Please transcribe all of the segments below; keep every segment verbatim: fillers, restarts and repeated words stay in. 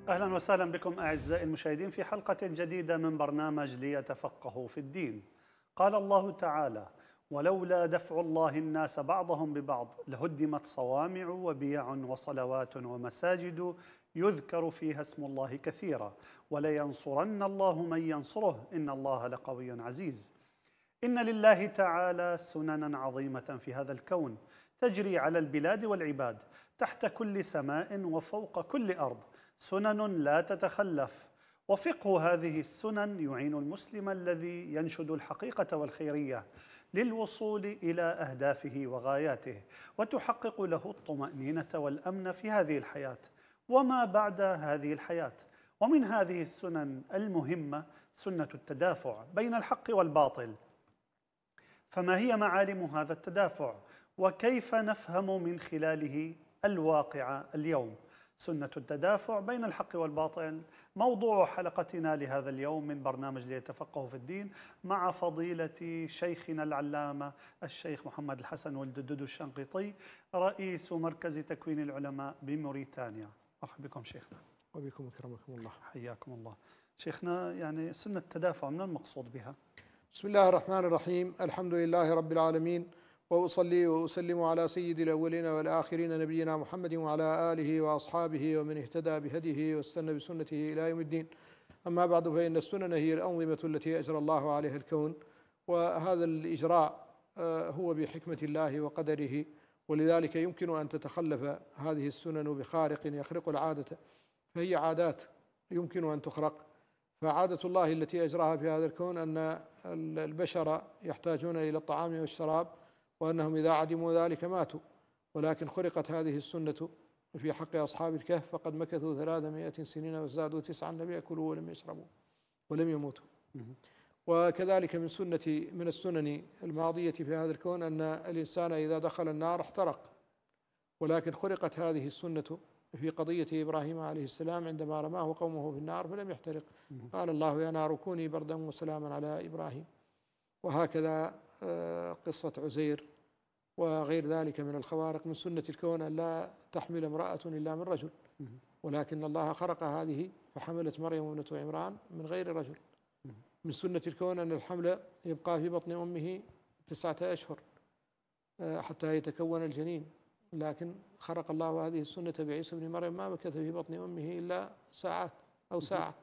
أهلا وسهلا بكم أعزائي المشاهدين في حلقة جديدة من برنامج ليتفقهوا في الدين. قال الله تعالى: ولولا دفع الله الناس بعضهم ببعض لهدمت صوامع وبيع وصلوات ومساجد يذكر فيها اسم الله كثيرا ولينصرن الله من ينصره إن الله لقوي عزيز. إن لله تعالى سننا عظيمة في هذا الكون تجري على البلاد والعباد تحت كل سماء وفوق كل أرض، سنن لا تتخلف. وفقه هذه السنن يعين المسلم الذي ينشد الحقيقة والخيرية للوصول إلى أهدافه وغاياته، وتحقق له الطمأنينة والأمن في هذه الحياة وما بعد هذه الحياة. ومن هذه السنن المهمة سنة التدافع بين الحق والباطل. فما هي معالم هذا التدافع؟ وكيف نفهم من خلاله الواقع اليوم؟ سنة التدافع بين الحق والباطل موضوع حلقتنا لهذا اليوم من برنامج ليتفقهوا في الدين، مع فضيلة شيخنا العلامة الشيخ محمد الحسن ولد الدودو الشنقيطي، رئيس مركز تكوين العلماء بموريتانيا. مرحبا بكم شيخنا. وبكم أكرمكم الله. حياكم الله. شيخنا، يعني سنة التدافع من المقصود بها؟ بسم الله الرحمن الرحيم. الحمد لله رب العالمين، وأصلي وأسلم على سيد الأولين والآخرين نبينا محمد وعلى آله وأصحابه ومن اهتدى بهديه واستنى بسنته إلى يوم الدين. أما بعد، فإن السنن هي الأنظمة التي أجرى الله عليها الكون، وهذا الإجراء هو بحكمة الله وقدره، ولذلك يمكن أن تتخلف هذه السنن بخارق يخرق العادة، فهي عادات يمكن أن تخرق. فعادة الله التي أجراها في هذا الكون أن البشر يحتاجون إلى الطعام والشراب، وأنهم إذا عدموا ذلك ماتوا، ولكن خرقت هذه السنة في حق أصحاب الكهف، فقد مكثوا ثلاثمائة سنين وازدادوا تسعا لم يأكلوا ولم يشربوا ولم يموتوا. وكذلك من سنة من السنن الماضية في هذا الكون أن الإنسان إذا دخل النار احترق، ولكن خرقت هذه السنة في قضية إبراهيم عليه السلام عندما رماه قومه في النار فلم يحترق، قال الله: يا نار كوني بردا وسلاما على إبراهيم. وهكذا قصة عزير وغير ذلك من الخوارق. من سنة الكون أن لا تحمل امرأة إلا من رجل، ولكن الله خرق هذه فحملت مريم ابنة عمران من غير رجل. من سنة الكون أن الحمل يبقى في بطن أمه تسعة أشهر حتى يتكون الجنين، لكن خرق الله هذه السنة بعيسى بن مريم، ما مكث في بطن أمه إلا ساعات أو ساعة.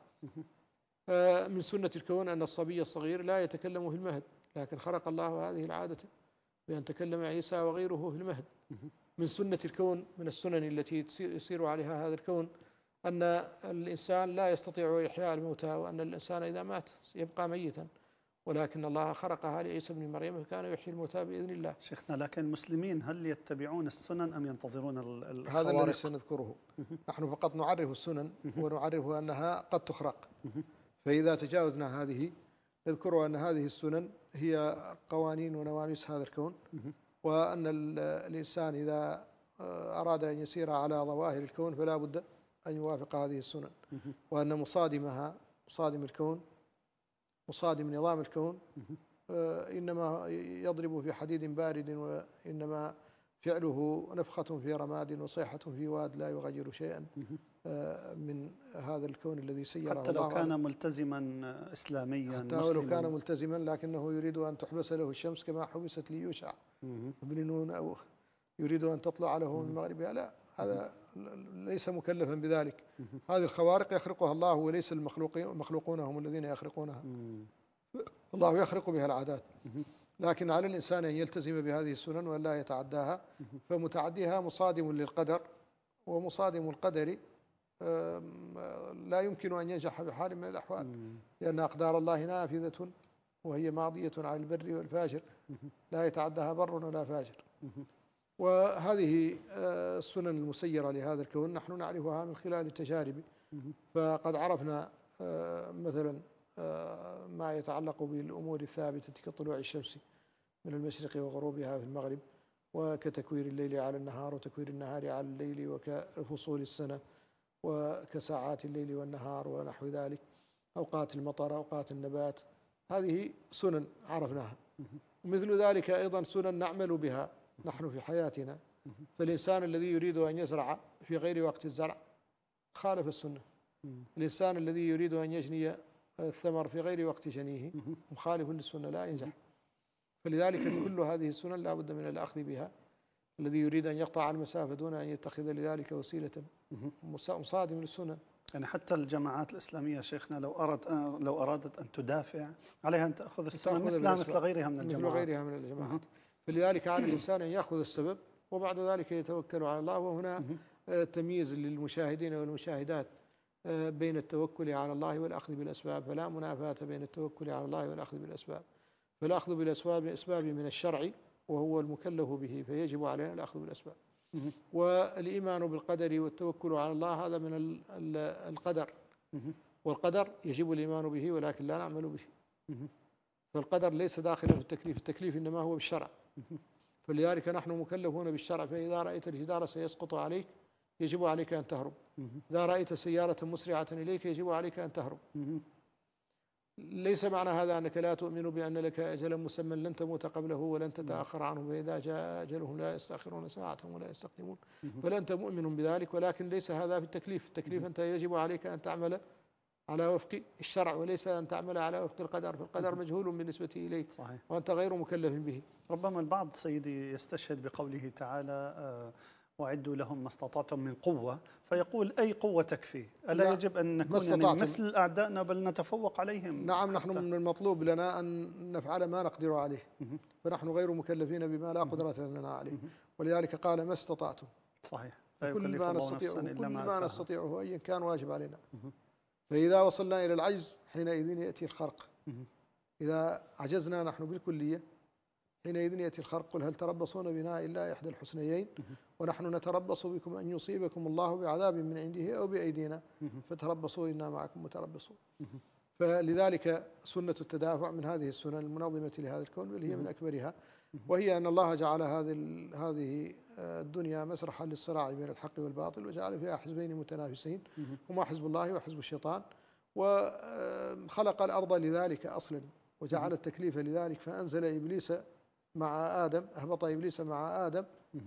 من سنة الكون أن الصبي الصغير لا يتكلم في المهد، لكن خرق الله هذه العادة بأن تكلم عيسى وغيره في المهد. من سنة الكون من السنن التي يسير عليها هذا الكون أن الإنسان لا يستطيع إحياء الموتى، وأن الإنسان إذا مات يبقى ميتا، ولكن الله خرقها لعيسى بن مريم فكان يحيي الموتى بإذن الله. شيخنا، لكن المسلمين هل يتبعون السنن أم ينتظرون الخوارق؟ هذا الذي سنذكره. نحن فقط نعرف السنن ونعرف أنها قد تخرق، فإذا تجاوزنا هذه نذكر أن هذه السنن هي قوانين ونواميس هذا الكون، وأن الإنسان إذا أراد أن يسير على ظواهر الكون فلا بد أن يوافق هذه السنن، وأن مصادمها مصادم الكون مصادم نظام الكون إنما يضرب في حديد بارد، وإنما فعله نفخة في رماد وصيحة في واد لا يغير شيئا من هذا الكون الذي سيره الله. حتى لو كان ملتزما إسلاميا، حتى لو كان ملتزما، لكنه يريد أن تحبس له الشمس كما حبست ليوشع بن نون، أو يريد أن تطلع له من مغربها. لا، هذا ليس مكلفا بذلك. هذه الخوارق يخرقها الله، وليس المخلوقون هم الذين يخرقونها، الله يخرق بها العادات. لكن على الإنسان أن يلتزم بهذه السنن وأن لا يتعداها، فمتعديها مصادم للقدر، ومصادم القدر لا يمكن أن ينجح بحال من الأحوال، لأن أقدار الله نافذة وهي ماضية على البر والفاجر، لا يتعداها بر ولا فاجر. وهذه السنن المسيرة لهذا الكون نحن نعرفها من خلال التجارب. فقد عرفنا مثلا ما يتعلق بالأمور الثابتة كطلوع الشمس من المشرق وغروبها في المغرب، وكتكوير الليل على النهار وتكوير النهار على الليل، وكفصول السنة وكساعات الليل والنهار ونحو ذلك، أوقات المطر أوقات النبات. هذه سنن عرفناها. ومثل ذلك أيضا سنن نعمل بها نحن في حياتنا. فالإنسان الذي يريد أن يزرع في غير وقت الزرع خالف السنة، الإنسان الذي يريد أن يجني الثمر في غير وقت جنيه مخالف للسنة لا ينجح. فلذلك كل هذه السنن لا بد من الأخذ بها. الذي يريد أن يقطع المسافة دون أن يتخذ لذلك وسيلة مصادم للسنن. يعني حتى الجماعات الإسلامية شيخنا لو أراد لو أرادت أن تدافع عليها أن تأخذ السنن مثلها مثل غيرها من الجماعات. مثل غيرها من الجماعات. فلذلك على الإنسان أن يأخذ السبب وبعد ذلك يتوكل على الله. وهنا تمييز للمشاهدين والمشاهدات بين التوكل على الله والأخذ بالأسباب، فلا منافاة بين التوكل على الله والأخذ بالأسباب. فالأخذ بالأسباب أسباب من الشرع وهو المكلف به، فيجب علينا الأخذ بالأسباب. والإيمان بالقدر والتوكل على الله هذا من القدر، والقدر يجب الإيمان به ولكن لا نعمل به. فالقدر ليس داخلا في التكليف، التكليف إنما هو بالشرع. فلذلك نحن مكلفون بالشرع. فإذا رأيت الجدار سيسقط عليك يجب عليك أن تهرب. إذا رأيت سيارة مسرعة إليك يجب عليك أن تهرب. ليس معنى هذا أنك لا تؤمن بأن لك أجلا مسمى لن تموت قبله ولن تتأخر عنه، فإذا جاء أجلهم لا يستأخرون ساعة ولا يستقدمون. بل أنت مؤمن بذلك، ولكن ليس هذا في التكليف. التكليف أنت يجب عليك أن تعمل على وفق الشرع وليس أن تعمل على وفق القدر. فالقدر مجهول بالنسبة إليك صحيح. وأنت غير مكلف به. ربما البعض سيدي يستشهد بقوله تعالى وأعدوا لهم ما استطعتم من قوة، فيقول أي قوة تكفي؟ ألا يجب أن نكون يعني مثل أعدائنا بل نتفوق عليهم؟ نعم، نحن من المطلوب لنا أن نفعل ما نقدر عليه، فنحن غير مكلفين بما لا قدرة لنا عليه. ولذلك قال ما استطعتم. صحيح. كل ما نستطيعه كل ما نستطيعه أيا كان واجب علينا. فإذا وصلنا إلى العجز حينئذ يأتي الخرق. إذا عجزنا نحن بالكلية حينئذ يأتي الخرق. قل هل تربصون بنا إلا إحدى الحسنيين ونحن نتربص بكم أن يصيبكم الله بعذاب من عنده أو بأيدينا فتربصوا إنا معكم متربصون. فلذلك سنة التدافع من هذه السنن المنظمة لهذا الكون، بل هي من أكبرها، وهي أن الله جعل هذه هذه الدنيا مسرحا للصراع بين الحق والباطل، وجعل فيها حزبين متنافسين هما حزب الله وحزب الشيطان، وخلق الأرض لذلك أصلا وجعل التكليف لذلك. فأنزل إبليس مع آدم، أهبط إبليس مع آدم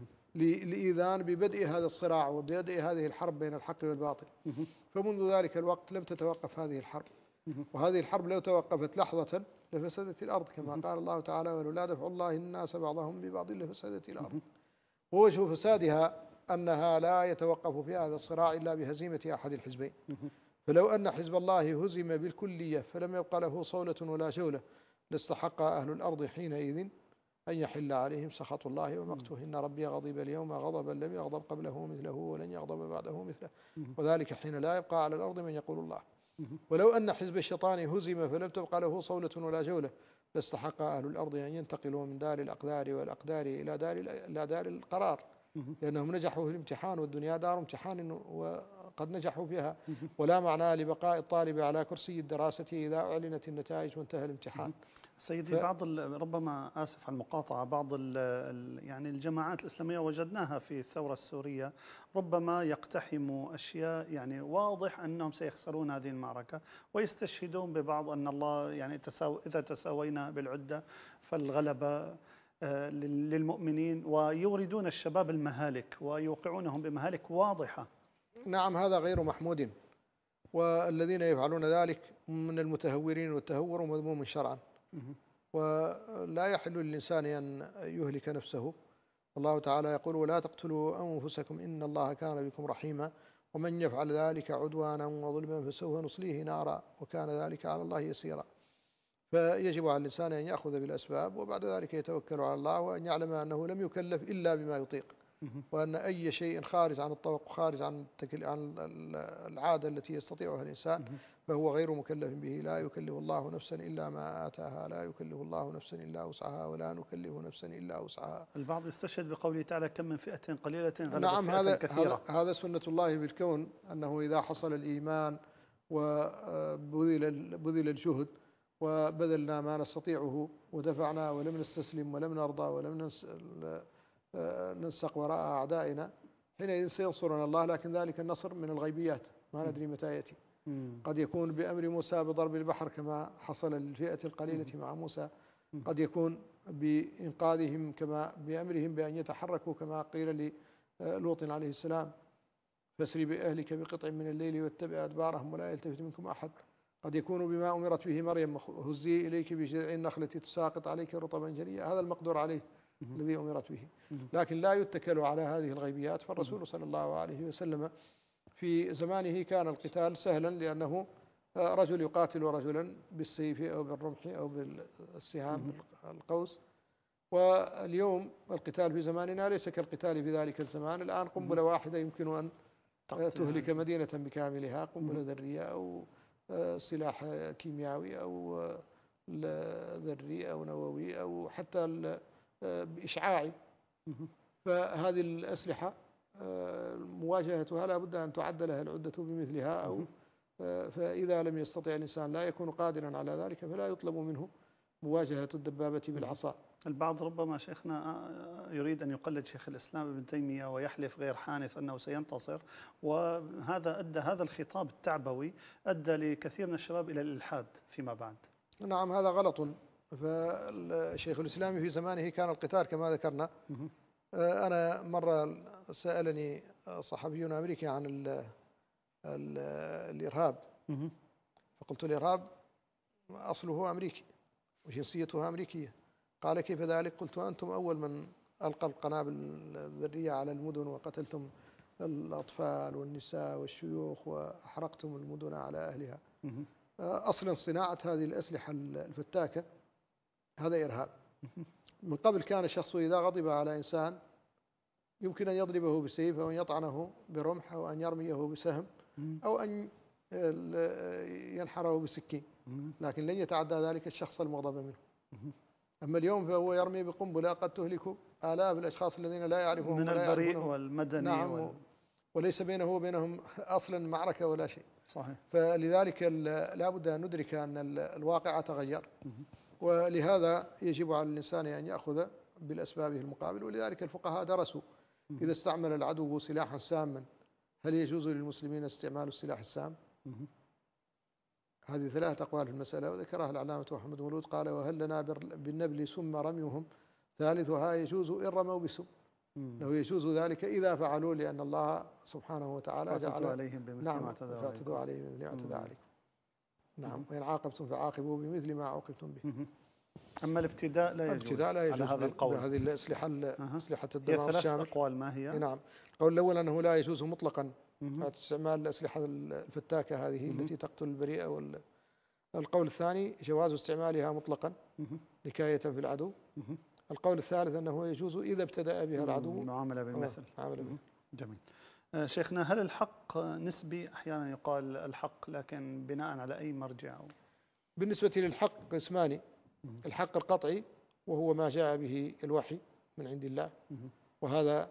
لإذان ببدء هذا الصراع وبدء هذه الحرب بين الحق والباطل. فمنذ ذلك الوقت لم تتوقف هذه الحرب، وهذه الحرب لو توقفت لحظة لفسدت الأرض كما قال الله تعالى ولولا دفع الله الناس بعضهم ببعض لفسدت الأرض. ووجه فسادها أنها لا يتوقف في هذا الصراع إلا بهزيمة أحد الحزبين. فلو أن حزب الله هزم بالكلية فلم يبق له صولة ولا جولة لاستحق أهل الأرض حينئذ أن يحل عليهم سخط الله ومقته. إن ربي غضب اليوم غضبا لم يغضب قبله مثله ولن يغضب بعده مثله، وذلك حين لا يبقى على الأرض من يقول الله. ولو أن حزب الشيطان هزم فلم تبقى له صولة ولا جولة لاستحق أهل الأرض أن ينتقلوا من دار الأقدار والأقدار إلى دار إلى دار القرار، لأنهم نجحوا في الامتحان، والدنيا دار امتحان وقد نجحوا فيها. ولا معنى لبقاء الطالب على كرسي الدراسة إذا أعلنت النتائج وانتهى الامتحان. سيدي ف... بعض ربما آسف على المقاطعة، بعض ال يعني الجماعات الإسلامية وجدناها في الثورة السورية ربما يقتحموا أشياء يعني واضح أنهم سيخسرون هذه المعركة، ويستشهدون ببعض أن الله يعني تساو... إذا تساوينا بالعدة فالغلبة للمؤمنين، ويوردون الشباب المهالك ويوقعونهم بمهالك واضحة. نعم، هذا غير محمود، والذين يفعلون ذلك من المتهورين، والتهور مذموم شرعا. ولا يحل للإنسان أن يهلك نفسه. الله تعالى يقول ولا تقتلوا أنفسكم إن الله كان بكم رحيما ومن يفعل ذلك عدوانا وظلما فسوف نصليه نارا وكان ذلك على الله يسيرا. فيجب على الإنسان أن يأخذ بالأسباب وبعد ذلك يتوكل على الله، وأن يعلم أنه لم يكلف إلا بما يطيق، وأن أي شيء خارج عن الطوق خارج عن عن العادة التي يستطيعها الإنسان فهو غير مكلف به. لا يكلف الله نفسا إلا ما آتاها، لا يكلف الله نفسا إلا وسعها، ولا نكلف نفسا إلا وسعها. البعض يستشهد بقوله تعالى كم من فئة قليلة غلبت نعم، فئة هذا كثيرة. هذا سنة الله بالكون، أنه إذا حصل الإيمان وبذل بذل الجهد وبذلنا ما نستطيعه ودفعنا ولم نستسلم ولم نرضى ولم ننسق وراء أعدائنا، حينئذ سينصرنا الله. لكن ذلك النصر من الغيبيات، ما ندري متى يأتي. قد يكون بأمر موسى بضرب البحر كما حصل للفئة القليلة مع موسى، قد يكون بإنقاذهم كما بأمرهم بأن يتحركوا كما قيل للوط عليه السلام. فاسر بأهلك بقطع من الليل واتبع أدبارهم ولا يلتفت منكم أحد قد يكون بما أمرت به مريم هزي إليك بجذع النخلة تساقط عليك رطبا جنيا، هذا المقدور عليه الذي أمرت به. لكن لا يتكل على هذه الغيبيات. فالرسول صلى الله عليه وسلم في زمانه كان القتال سهلا، لأنه رجل يقاتل رجلا بالسيف أو بالرمح أو بالسهام القوس. واليوم القتال في زماننا ليس كالقتال في ذلك الزمان. الآن قنبلة واحدة يمكن أن تهلك مدينة بكاملها، قنبلة ذرية أو سلاح كيميائي أو ذري أو نووي أو حتى إشعاعي. فهذه الأسلحة مواجهتها لا بد أن تعد لها العدة بمثلها، أو فإذا لم يستطع الإنسان لا يكون قادرا على ذلك فلا يطلب منه مواجهة الدبابة بالعصا. البعض ربما شيخنا يريد أن يقلد شيخ الإسلام ابن تيمية ويحلف غير حانث أنه سينتصر، وهذا أدى هذا الخطاب التعبوي أدى لكثير من الشباب إلى الإلحاد فيما بعد. نعم هذا غلط. فالشيخ الإسلام في زمانه كان القتال كما ذكرنا. أنا مرة سألني صحفي أمريكي عن ال ال الإرهاب، فقلت الإرهاب أصله أمريكي وجنسيته أمريكية. قال كيف ذلك؟ قلت أنتم أول من ألقى القنابل الذرية على المدن وقتلتم الأطفال والنساء والشيوخ وأحرقتم المدن على أهلها. أصلا صناعة هذه الأسلحة الفتاكة هذا إرهاب. من قبل كان الشخص إذا غضب على إنسان يمكن أن يضربه بسيف أو أن يطعنه برمح أو أن يرميه بسهم أو أن ينحره بسكين، لكن لن يتعدى ذلك الشخص المغضب منه. أما اليوم فهو يرمي بقنبلة قد تهلك آلاف الأشخاص الذين لا يعرفهم من البريء والمدني. نعم وال... وليس بينه وبينهم أصلا معركة ولا شيء. صحيح. فلذلك لا بد أن ندرك أن الواقع تغير، ولهذا يجب على الإنسان أن يأخذ بالأسباب المقابل. ولذلك الفقهاء درسوا إذا استعمل العدو سلاحا ساما هل يجوز للمسلمين استعمال السلاح السام؟ هذه ثلاثة أقوال في المسألة، وذكرها العلامة محمد مولود قال وهل لنا بالنبل ثم رميهم، ثالثها يجوز إن رموا بسم. لو يجوز ذلك إذا فعلوا، لأن الله سبحانه وتعالى جعل عليهم بمثل نعم ما اعتدوا فاعتدوا عليهم بمثل ما اعتدى عليكم. نعم وإن عاقبتم فعاقبوا بمثل ما عوقبتم به. أما الابتداء لا يجوز. الابتداء لا يجوز على هذا القول بهذه الأسلحة أسلحة هي الدمار ثلاث الشامل. أقوال ما هي؟ نعم القول الأول أنه لا يجوز مطلقا استعمال الأسلحة الفتاكة هذه مه. التي تقتل البريئة. وال... القول الثاني جواز استعمالها مطلقا نكاية في العدو. مه. القول الثالث أنه يجوز إذا ابتدأ بها العدو معاملة بالمثل. معاملة. جميل. شيخنا هل الحق نسبي؟ أحيانا يقال الحق لكن بناء على أي مرجع؟ بالنسبة للحق قسمان: الحق القطعي وهو ما جاء به الوحي من عند الله، وهذا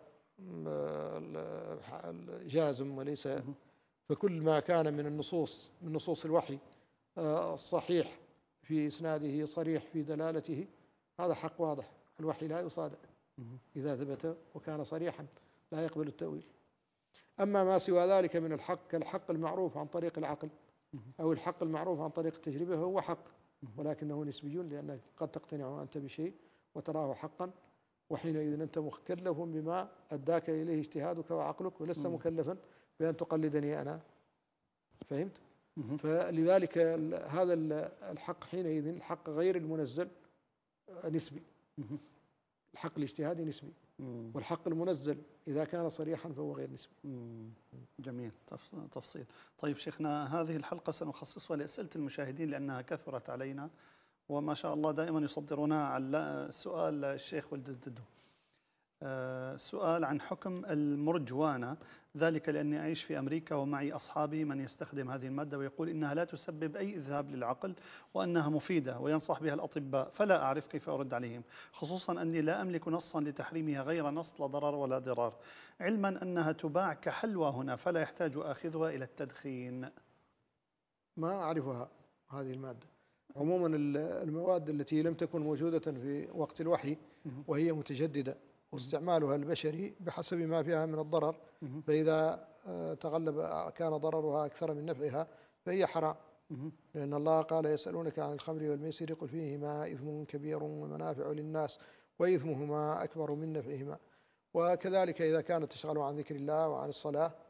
جازم وليس. فكل ما كان من النصوص من نصوص الوحي الصحيح في إسناده صريح في دلالته هذا حق واضح. الوحي لا يصادق إذا ثبت وكان صريحا لا يقبل التأويل. أما ما سوى ذلك من الحق كالحق المعروف عن طريق العقل أو الحق المعروف عن طريق التجربة هو حق، ولكنه نسبي، لأنك قد تقتنع أنت بشيء وتراه حقا، وحينئذ أنت مكلف بما أداك إليه اجتهادك وعقلك، ولست مكلفا بأن تقلدني أنا. فهمت؟ فلذلك هذا الحق حينئذ الحق غير المنزل نسبي. الحق الاجتهادي نسبي، والحق المنزل إذا كان صريحا فهو غير نسبي. جميل تفصيل. طيب شيخنا هذه الحلقة سنخصصها لأسئلة المشاهدين لأنها كثرت علينا، وما شاء الله دائما يصدرونها على سؤال الشيخ والجدده. سؤال عن حكم المرجوانة، ذلك لأني أعيش في أمريكا ومعي أصحابي من يستخدم هذه المادة ويقول إنها لا تسبب أي إذهاب للعقل وأنها مفيدة وينصح بها الأطباء، فلا أعرف كيف أرد عليهم، خصوصا أني لا أملك نصا لتحريمها غير نص لا ضرر ولا ضرار، علما أنها تباع كحلوى هنا فلا يحتاج آخذها إلى التدخين. ما أعرفها هذه المادة. عموما المواد التي لم تكن موجودة في وقت الوحي وهي متجددة واستعمالها البشري بحسب ما فيها من الضرر، فإذا تغلب كان ضررها أكثر من نفعها فهي حرام، لأن الله قال يسألونك عن الخمر والميسر قل فيهما إثم كبير ومنافع للناس وإثمهما أكبر من نفعهما. وكذلك إذا كانت تشغل عن ذكر الله وعن الصلاة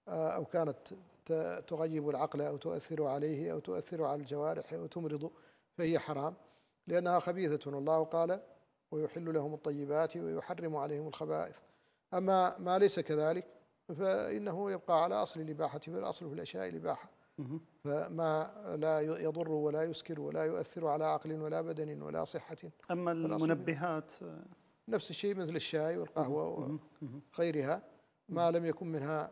أو كانت تغيب العقل أو تؤثر عليه أو تؤثر على الجوارح أو تمرض فهي حرام، لأنها خبيثة، والله قال ويحل لهم الطيبات ويحرم عليهم الخبائث. أما ما ليس كذلك فإنه يبقى على أصل الإباحة، والأصل في الأشياء الإباحة، فما لا يضر ولا يسكر ولا يؤثر على عقل ولا بدن ولا صحة. أما المنبهات نفس الشيء مثل الشاي والقهوة وغيرها، ما لم يكن منها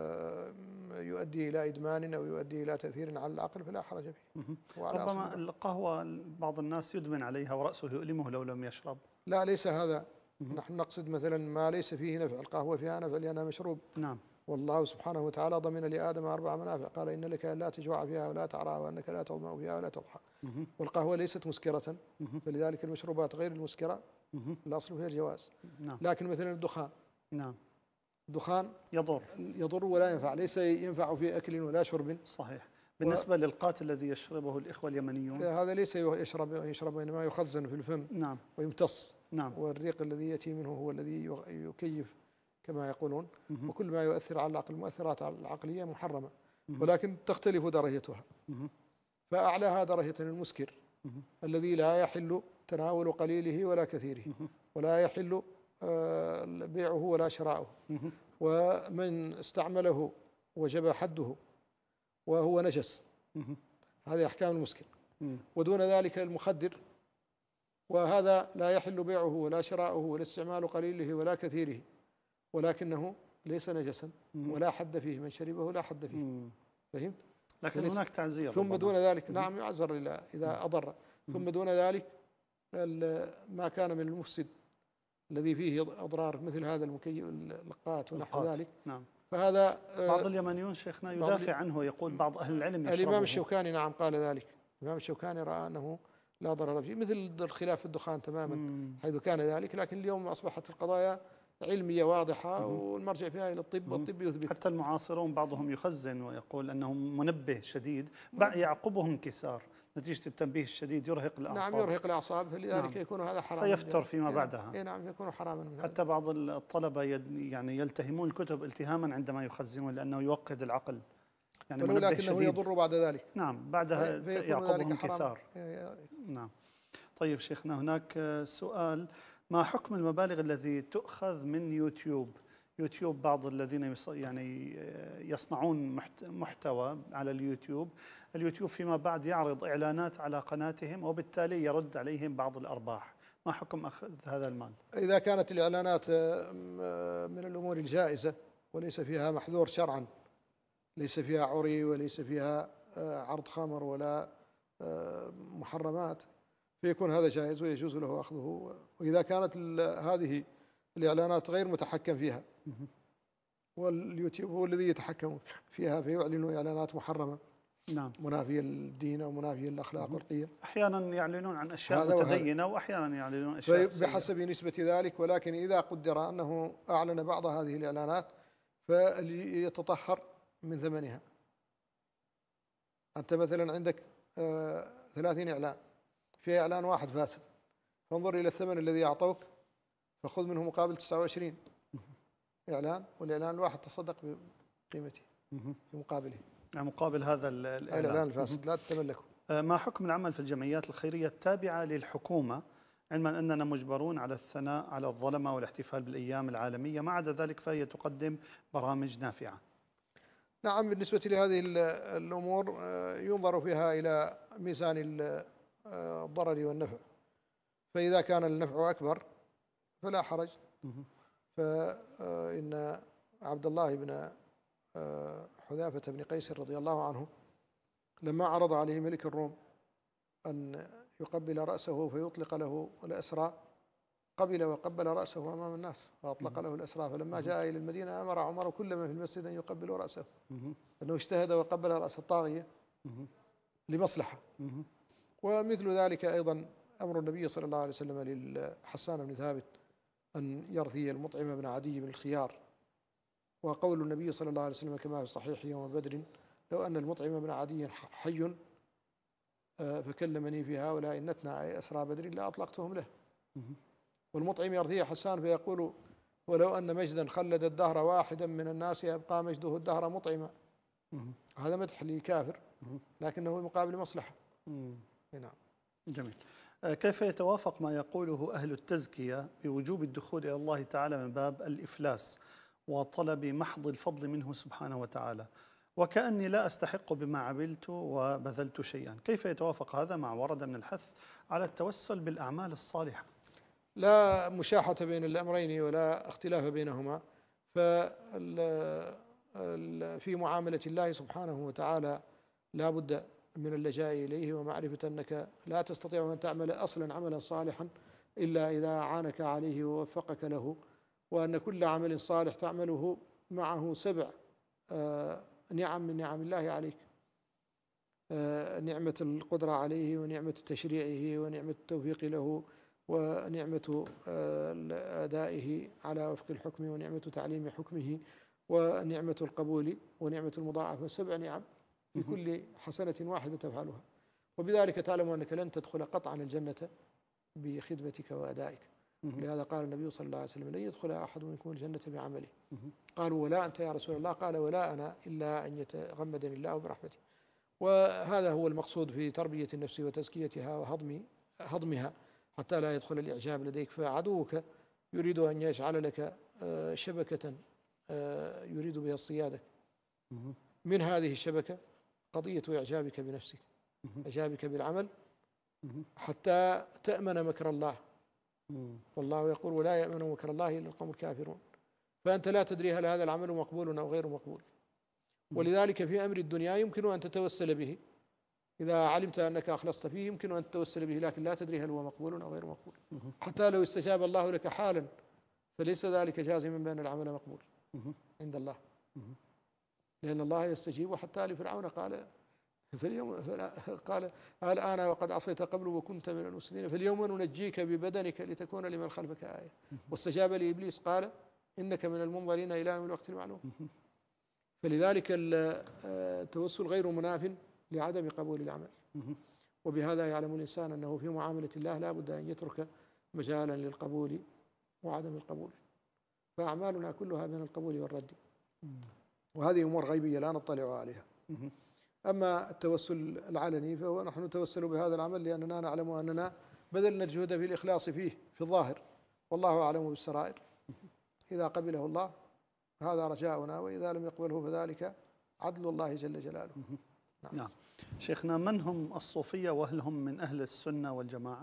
يؤدي إلى إدمان أو يؤدي إلى تأثير على العقل فلا حرج فيه. ربما القهوة بعض الناس يدمن عليها ورأسه يؤلمه لو لم يشرب. لا، ليس هذا. نحن نقصد مثلا ما ليس فيه نفع. القهوة فيها نفع لأنها مشروب. نعم. والله سبحانه وتعالى ضمن لآدم أربع منافع، قال إن لك لا تجوع فيها ولا تعرى وأنك لا تظمأ فيها ولا تضحى. والقهوة ليست مسكرة، فلذلك المشروبات غير المسكرة الأصل فيها الجواز. نعم. لكن مثلا الدخان، نعم، الدخان يضر يضر ولا ينفع، ليس ينفع في أكل ولا شرب. صحيح. بالنسبة و... للقات الذي يشربه الإخوة اليمنيون، هذا ليس يشرب يشرب إنما يخزن في الفم. نعم. ويمتص. نعم. والريق الذي يأتي منه هو الذي يكيف كما يقولون. مه. وكل ما يؤثر على العقل، المؤثرات العقلية محرمة، مه. ولكن تختلف درجتها. مه. فأعلاها درجة المسكر، مه. الذي لا يحل تناول قليله ولا كثيره، مه. ولا يحل بيعه ولا شراؤه، مه. ومن استعمله وجب حده وهو نجس. مه. هذه أحكام المسكر. مه. ودون ذلك المخدر، وهذا لا يحل بيعه ولا شراؤه ولا استعمال قليله ولا كثيره، ولكنه ليس نجسا ولا حد فيه، من شربه لا حد فيه. فهمت؟ لكن هناك تعزير. ثم دون ذلك نعم يعزر إذا أضر. ثم دون ذلك ما كان من المفسد الذي فيه أضرار مثل هذا المكيف اللقات ونحو ذلك. نعم. فهذا بعض اليمنيون شيخنا يدافع عنه، يقول بعض أهل العلم يشربه. الإمام الشوكاني نعم قال ذلك. الإمام الشوكاني رأى أنه لا ضرر فيه، مثل الخلاف في الدخان تماما. مم. حيث كان ذلك، لكن اليوم أصبحت القضايا علمية واضحة، مم. والمرجع فيها إلى الطب، والطب يثبت. حتى المعاصرون بعضهم يخزن ويقول أنه منبه شديد يعقبه انكسار نتيجة التنبيه الشديد، يرهق الأعصاب. نعم يرهق الأعصاب، فلذلك نعم. يكون هذا حرام، فيفتر فيما بعدها. إيه نعم يكون حراما من حتى بعض الطلبة يعني يلتهمون الكتب التهاما عندما يخزنون، لأنه يوقد العقل، يعني ولكنه يضر بعد ذلك. نعم، بعدها يعقبه انكسار. نعم. طيب شيخنا، هناك سؤال: ما حكم المبالغ التي تؤخذ من يوتيوب؟ يوتيوب بعض الذين يعني يصنعون محتوى على اليوتيوب، اليوتيوب فيما بعد يعرض إعلانات على قناتهم، وبالتالي يرد عليهم بعض الأرباح. ما حكم أخذ هذا المال؟ إذا كانت الإعلانات من الأمور الجائزة وليس فيها محذور شرعا، ليس فيها عري وليس فيها عرض خمر ولا محرمات، فيكون هذا جائز ويجوز له أخذه. وإذا كانت هذه الإعلانات غير متحكم فيها، واليوتيوب هو الذي يتحكم فيها، فيعلن إعلانات محرمة، نعم، منافية للدين أو منافية للأخلاق والقيم. أحيانا يعلنون عن أشياء متدينة، وأحيانا يعلنون أشياء بحسب نسبة ذلك. ولكن إذا قدر أنه أعلن بعض هذه الإعلانات فليتطهر من ثمنها. أنت مثلا عندك ثلاثين إعلان، في إعلان واحد فاسد، فانظر إلى الثمن الذي أعطوك فخذ منه مقابل تسعة وعشرين إعلان، والإعلان الواحد تصدق بقيمته في مقابله، يعني مقابل هذا الإعلان, الإعلان الفاسد لا تتملكه. ما حكم العمل في الجمعيات الخيرية التابعة للحكومة، علما أننا مجبرون على الثناء على الظلمة والاحتفال بالأيام العالمية، ما عدا ذلك فهي تقدم برامج نافعة؟ نعم، بالنسبة لهذه الأمور ينظر فيها إلى ميزان الضرر والنفع، فإذا كان النفع أكبر فلا حرج. فإن عبد الله بن حذافة بن قيس رضي الله عنه لما عرض عليه ملك الروم أن يقبل رأسه فيطلق له الأسرى، قبل وقبل رأسه أمام الناس فأطلق له الأسرى. فلما جاء إلى المدينة أمر عمر كل من في المسجد أن يقبل رأسه، أنه اجتهد وقبل رأس الطاغية لمصلحة. ومثل ذلك أيضا أمر النبي صلى الله عليه وسلم للحسان بن ثابت أن يرثي المطعم بن عدي بن الخيار، وقول النبي صلى الله عليه وسلم كما في الصحيح يوم بدر: لو أن المطعم بن عدي حي فكلمني في هؤلاء النتنى أي أسرى بدر لا أطلقتهم له. والمطعم يرثي حسان فيقول ولو أن مجدا خلد الدهر واحدا من الناس يبقى مجده الدهر مطعما. هذا مدح لكافر لكنه مقابل مصلحة. نعم. جميل. كيف يتوافق ما يقوله أهل التزكية بوجوب الدخول إلى الله تعالى من باب الإفلاس وطلب محض الفضل منه سبحانه وتعالى، وكأني لا أستحق بما عملت وبذلت شيئا؟ كيف يتوافق هذا مع ورد من الحث على التوسل بالأعمال الصالحة؟ لا مشاحة بين الأمرين ولا اختلاف بينهما. ففي معاملة الله سبحانه وتعالى لا بد من اللجاء إليه ومعرفة أنك لا تستطيع أن تعمل أصلا عملا صالحا إلا إذا أعانك عليه ووفقك له، وأن كل عمل صالح تعمله معه سبع نعم من نعم الله عليك: نعمة القدرة عليه، ونعمة تشريعه، ونعمة التوفيق له، ونعمة أدائه على وفق الحكم، ونعمة تعليم حكمه، ونعمة القبول، ونعمة المضاعفة. سبع نعم في كل حسنة واحدة تفعلها، وبذلك تعلم أنك لن تدخل قطعا الجنة بخدمتك وأدائك. لهذا قال النبي صلى الله عليه وسلم: لن يدخل أحد منكم الجنة بعمله. قالوا: ولا أنت يا رسول الله؟ قال: ولا أنا إلا أن يتغمدني الله برحمته. وهذا هو المقصود في تربية النفس وتزكيتها وهضم هضمها حتى لا يدخل الإعجاب لديك. فعدوك يريد أن يجعل لك شبكة يريد بها الصيادة. من هذه الشبكة قضية إعجابك بنفسك، إعجابك بالعمل حتى تأمن مكر الله. والله يقول: ولا يأمن مكر الله إلا القوم الكافرون. فأنت لا تدري هل هذا العمل مقبول أو غير مقبول. ولذلك في أمر الدنيا يمكن أن تتوسل به، إذا علمت أنك أخلصت فيه يمكن أن تتوسل به، لكن لا تدري هل هو مقبول أو غير مقبول. حتى لو استجاب الله لك حالا فليس ذلك جازما بأن العمل مقبول عند الله، لأن الله يستجيب. حتى لفرعون قال فاليوم قال: الآن وقد عصيت قبل وكنت من المفسدين فاليوم ننجيك ببدنك لتكون لمن خلفك آية. واستجاب لإبليس قال: إنك من المنظرين إلى يوم الوقت المعلوم. فلذلك التوسل غير مناف لعدم قبول العمل. وبهذا يعلم الإنسان أنه في معاملة الله لا بد أن يترك مجالا للقبول وعدم القبول، فأعمالنا كلها بين القبول والرد، وهذه أمور غيبية لا نطلع عليها. أما التوسل العلني فهو نحن نتوسل بهذا العمل لأننا نعلم أننا بذلنا الجهد في الإخلاص فيه في الظاهر، والله أعلم بالسرائر. إذا قبله الله هذا رجاؤنا، وإذا لم يقبله فذلك عدل الله جل جلاله. نعم. نعم. شيخنا، من هم الصوفية وهل هم من أهل السنة والجماعة؟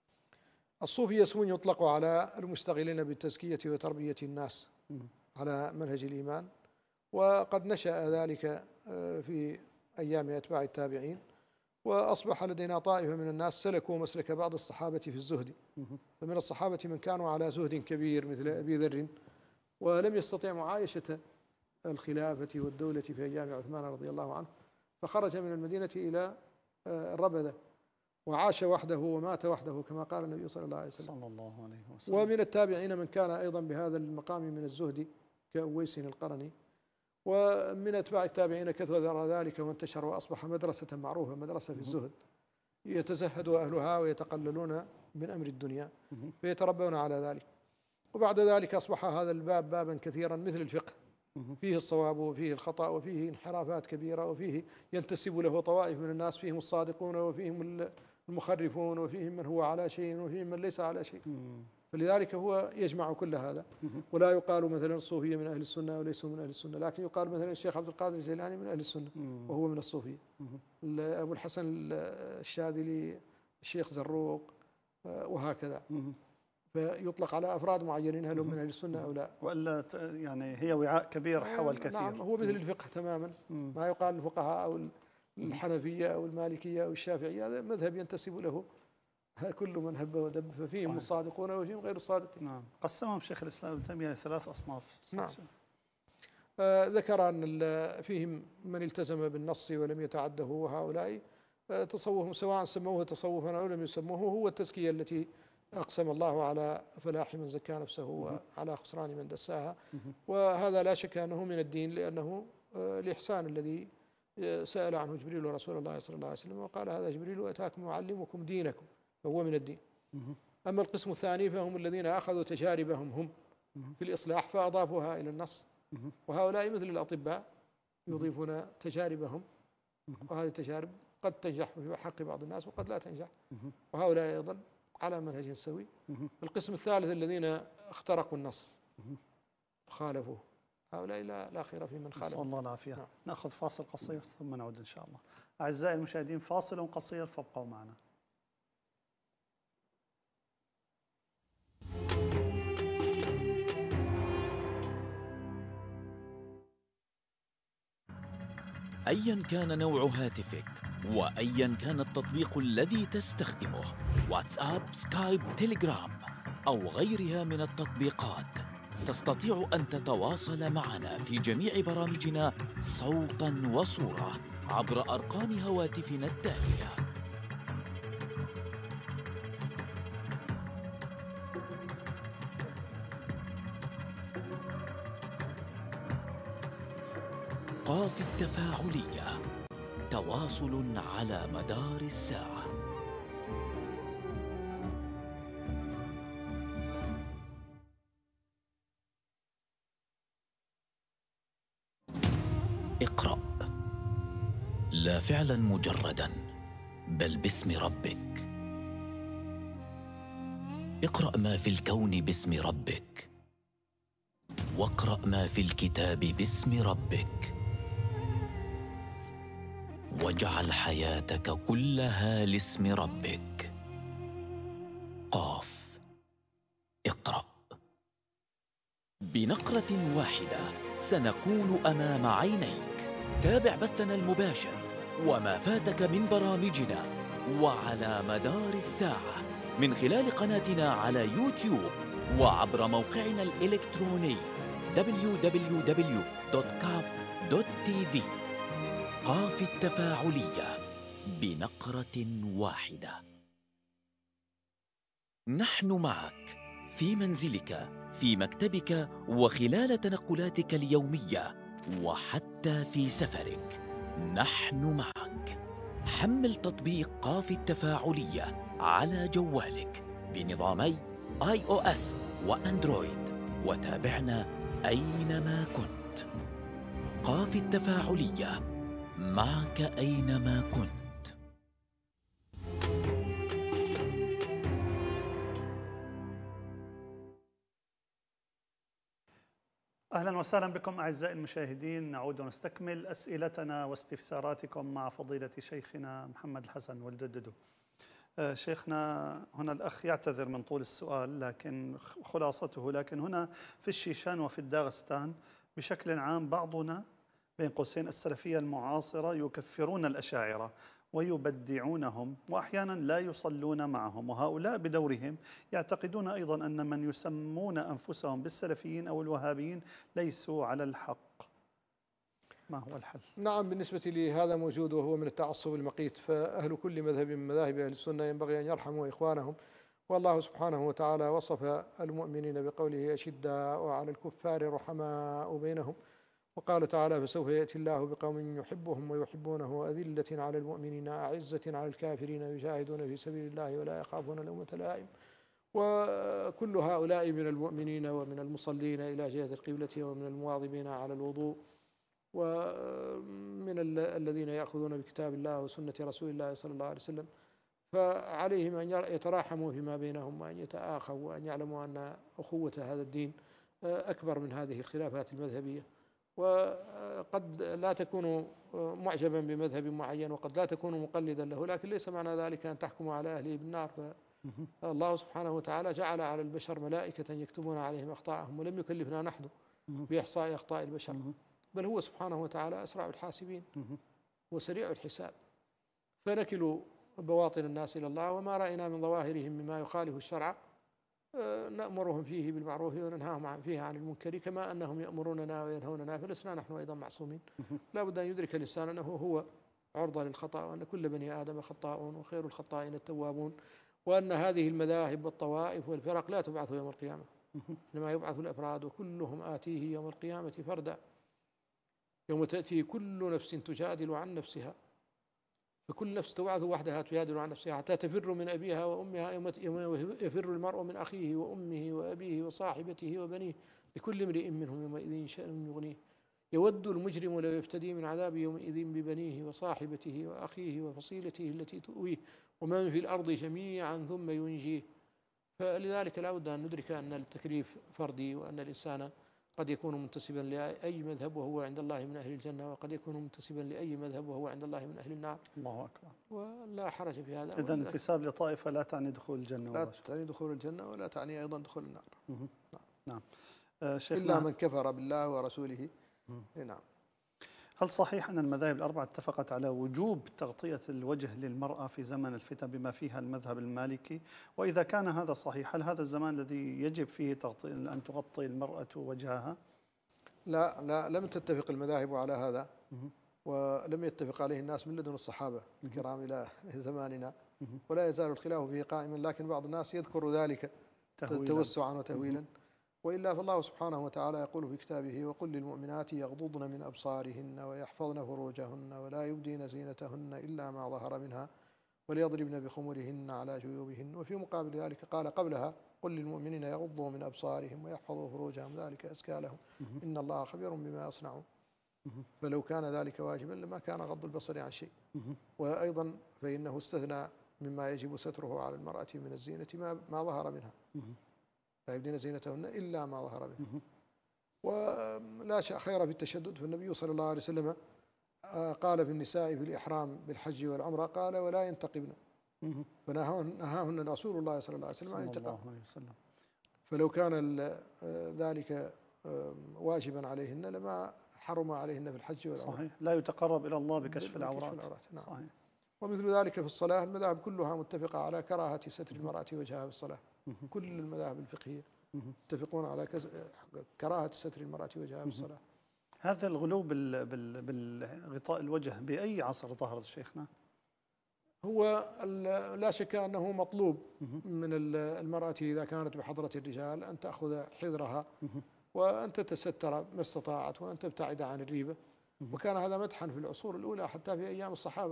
الصوفية اسم يطلق على المشتغلين بالتزكية وتربية الناس على منهج الإيمان، وقد نشأ ذلك في أيام أتباع التابعين، وأصبح لدينا طائفة من الناس سلكوا مسلك بعض الصحابة في الزهد. فمن الصحابة من كانوا على زهد كبير مثل أبي ذر، ولم يستطيع معايشة الخلافة والدولة في أيام عثمان رضي الله عنه، فخرج من المدينة إلى الربذة وعاش وحده ومات وحده كما قال النبي صلى الله عليه وسلم. صلى الله عليه وسلم. ومن التابعين من كان أيضا بهذا المقام من الزهد كأويس القرني. ومن أتباع التابعين كثر ذلك وانتشر وأصبح مدرسة معروفة، مدرسة في الزهد يتزهد أهلها ويتقللون من أمر الدنيا فيتربون على ذلك. وبعد ذلك أصبح هذا الباب بابا كثيرا مثل الفقه، فيه الصواب وفيه الخطأ وفيه انحرافات كبيرة، وفيه ينتسب له طوائف من الناس، فيهم الصادقون وفيهم المخرفون وفيهم من هو على شيء وفيهم من ليس على شيء. فلذلك هو يجمع كل هذا. ولا يقال مثلا الصوفية من أهل السنة وليسوا من أهل السنة، لكن يقال مثلا الشيخ عبد القادر الجيلاني من أهل السنة وهو من الصوفية، أبو الحسن الشاذلي، الشيخ زروق، وهكذا. فيطلق على أفراد معينين هل هم من أهل السنة أو لا. وإلا يعني هي وعاء كبير حول كثير. نعم، هو مثل الفقه تماما. ما يقال الفقهاء أو الحنفية أو المالكية أو الشافعية هذا مذهب ينتسب له كل من هب ودب، ففيهم الصادقون وفيهم غير الصادقين. نعم. قسمهم شيخ الإسلام ابن تيمية ثلاث أصناف. نعم. آه ذكر أن فيهم من التزم بالنص ولم يتعده، وهؤلاء آه تصوفهم سواء سموه تصوفا أو لم يسموه هو التزكية التي أقسم الله على فلاح من زكى نفسه وعلى خسران من دساها. وهذا لا شك أنه من الدين، لأنه آه الإحسان الذي سأل عنه جبريل رسول الله صلى الله عليه وسلم وقال: هذا جبريل أتاكم يعلمكم دينكم، فهو من الدين. أما القسم الثاني فهم الذين أخذوا تجاربهم هم في الإصلاح فأضافوها إلى النص. وهؤلاء مثل الأطباء يضيفون تجاربهم، وهذه التجارب قد تنجح في حق بعض الناس وقد لا تنجح، وهؤلاء أيضا على منهج سوي. القسم الثالث الذين اخترقوا النص خالفوه، هؤلاء لا, لا خير في من خالف. نسأل الله العافية. نعم. نأخذ فاصل قصير ثم نعود إن شاء الله. أعزائي المشاهدين، فاصل قصير فابقوا معنا. أيا كان نوع هاتفك وأيا كان التطبيق الذي تستخدمه، واتساب، سكايب، تيليجرام أو غيرها من التطبيقات، تستطيع أن تتواصل معنا في جميع برامجنا صوتا وصورة عبر أرقام هواتفنا التالية: قاف التفاعلية، تواصل على مدار الساعة. اقرأ، لا فعلا مجردا بل باسم ربك. اقرأ ما في الكون باسم ربك، واقرأ ما في الكتاب باسم ربك، واجعل حياتك كلها لاسم ربك. قاف. اقرأ. بنقرة واحدة سنكون أمام عينيك. تابع بثنا المباشر وما فاتك من برامجنا وعلى مدار الساعة من خلال قناتنا على يوتيوب وعبر موقعنا الإلكتروني دبليو دبليو دبليو دوت كاف دوت تي في. قاف التفاعلية، بنقرة واحدة. نحن معك في منزلك، في مكتبك، وخلال تنقلاتك اليومية، وحتى في سفرك. نحن معك. حمل تطبيق قاف التفاعلية على جوالك بنظامي آي أو إس وأندرويد، وتابعنا أينما كنت. قاف التفاعلية، معك أينما كنت. أهلا وسهلا بكم أعزائي المشاهدين. نعود ونستكمل أسئلتنا واستفساراتكم مع فضيلة شيخنا محمد الحسن ولد الددو. شيخنا، هنا الأخ يعتذر من طول السؤال لكن خلاصته، لكن هنا في الشيشان وفي الداغستان بشكل عام بعضنا بين قوسين السلفية المعاصرة يكفرون الأشاعرة ويبدعونهم، وأحيانا لا يصلون معهم، وهؤلاء بدورهم يعتقدون أيضا أن من يسمون أنفسهم بالسلفيين أو الوهابيين ليسوا على الحق. ما هو الحل؟ نعم، بالنسبة لي هذا موجود وهو من التعصب المقيت، فأهل كل مذهب من مذاهب أهل السنة ينبغي أن يرحموا إخوانهم. والله سبحانه وتعالى وصف المؤمنين بقوله أشداء وعلى الكفار رحماء بينهم، وقال تعالى فسوف يأتي الله بقوم يحبهم ويحبونه أذلة على المؤمنين أعزة على الكافرين يجاهدون في سبيل الله ولا يخافون لومة لائم. وكل هؤلاء من المؤمنين ومن المصلين إلى جهة القبلة ومن المواظبين على الوضوء ومن الذين يأخذون بكتاب الله وسنة رسول الله صلى الله عليه وسلم، فعليهم أن يتراحموا فيما بينهم وأن يتآخوا وأن يعلموا أن أخوة هذا الدين أكبر من هذه الخلافات المذهبية. وقد لا تكون معجبا بمذهب معين وقد لا تكون مقلدا له، لكن ليس معنى ذلك أن تحكم على أهله بالنار. فالله سبحانه وتعالى جعل على البشر ملائكة يكتبون عليهم أخطاءهم، ولم يكلفنا نحن بإحصاء أخطاء البشر، بل هو سبحانه وتعالى أسرع الحاسبين وسريع الحساب. فنكل بواطن الناس إلى الله، وما رأينا من ظواهرهم مما يخالف الشرع نأمرهم فيه بالمعروف وننهاهم فيه عن المنكر كما أنهم يأمروننا وينهوننا، فلسنا نحن أيضا معصومين. لا بد أن يدرك الإنسان أنه هو عرضة للخطأ، وأن كل بني آدم خطاؤون وخير الخطائين التوابون، وأن هذه المذاهب والطوائف والفرق لا تبعث يوم القيامة، إنما يبعث الأفراد وكلهم آتيه يوم القيامة فردا، يوم تأتي كل نفس تجادل عن نفسها فكل نفس تبعث وحدها تجادل عن نفسها حتى تفر من أبيها وأمها يوم يفر المرء من أخيه وأمه وأبيه وصاحبته وبنيه لكل امرئ منهم يومئذ شأن يغنيه يود المجرم لو يفتدي من عذاب يومئذ ببنيه وصاحبته وأخيه وفصيلته التي تؤويه ومن في الأرض جميعا ثم ينجيه. فلذلك لا بد أن ندرك أن التكليف فردي، وأن الإنسان قد يكون منتسبا لأي مذهب وهو عند الله من أهل الجنة، وقد يكون منتسبا لأي مذهب وهو عند الله من أهل النار. الله أكبر. ولا حرج في هذا. إذا انتساب لطائفة لا تعني دخول الجنة لا مباشرة. تعني دخول الجنة ولا تعني أيضا دخول النار. نعم. نعم. إلا من كفر بالله ورسوله. نعم. هل صحيح أن المذاهب الأربعة اتفقت على وجوب تغطية الوجه للمرأة في زمن الفتن بما فيها المذهب المالكي؟ وإذا كان هذا صحيح، هل هذا الزمان الذي يجب فيه تغطي أن تغطي المرأة وجهها؟ لا لا لم تتفق المذاهب على هذا، ولم يتفق عليه الناس من لدن الصحابة الكرام إلى زماننا، ولا يزال الخلاف فيه قائما، لكن بعض الناس يذكر ذلك توسعا وتهويلا. وإلا فالله سبحانه وتعالى يقول في كتابه: وقل للمؤمنات يغضضن من أبصارهن ويحفظن فروجهن ولا يبدين زينتهن إلا ما ظهر منها وليضربن بخمرهن على جيوبهن. وفي مقابل ذلك قال قبلها: قل للمؤمنين يغضوا من أبصارهم ويحفظوا فروجهم ذلك أزكى لهم إن الله خبير بما يصنعون. فلو كان ذلك واجبا لما كان غض البصر عن شيء. وأيضا فإنه استثنى مما يجب ستره على المرأة من الزينة ما, ما ظهر منها، لا يبدين زينتهن إلا ما ظهر منها. ولا شيء خير في التشدد، فالنبي صلى الله عليه وسلم قال في النساء في الإحرام بالحج والعمرة قال: ولا ينتقبن، فنهاهن رسول الله صلى الله عليه وسلم عن الانتقاب. فلو كان ذلك واجبا عليهن لما حرم عليهن في الحج والعمرة. صحيح. لا يتقرب إلى الله بكشف العورات. نعم. صحيح. ومثل ذلك في الصلاة، المذاهب كلها متفقة على كراهة ستر المرأة وجهها في الصلاة. كل المذاهب الفقهية متفقون على كراهة ستر المرأة وجهها في الصلاة. هذا الغلو بالغطاء الوجه بأي عصر ظهر شيخنا؟ هو لا شك أنه مطلوب من المرأة إذا كانت بحضرة الرجال أن تأخذ حذرها وأن تتستر ما استطاعت وأن تبتعد عن الريبة. وكان هذا مدحا في العصور الأولى حتى في أيام الصحابة.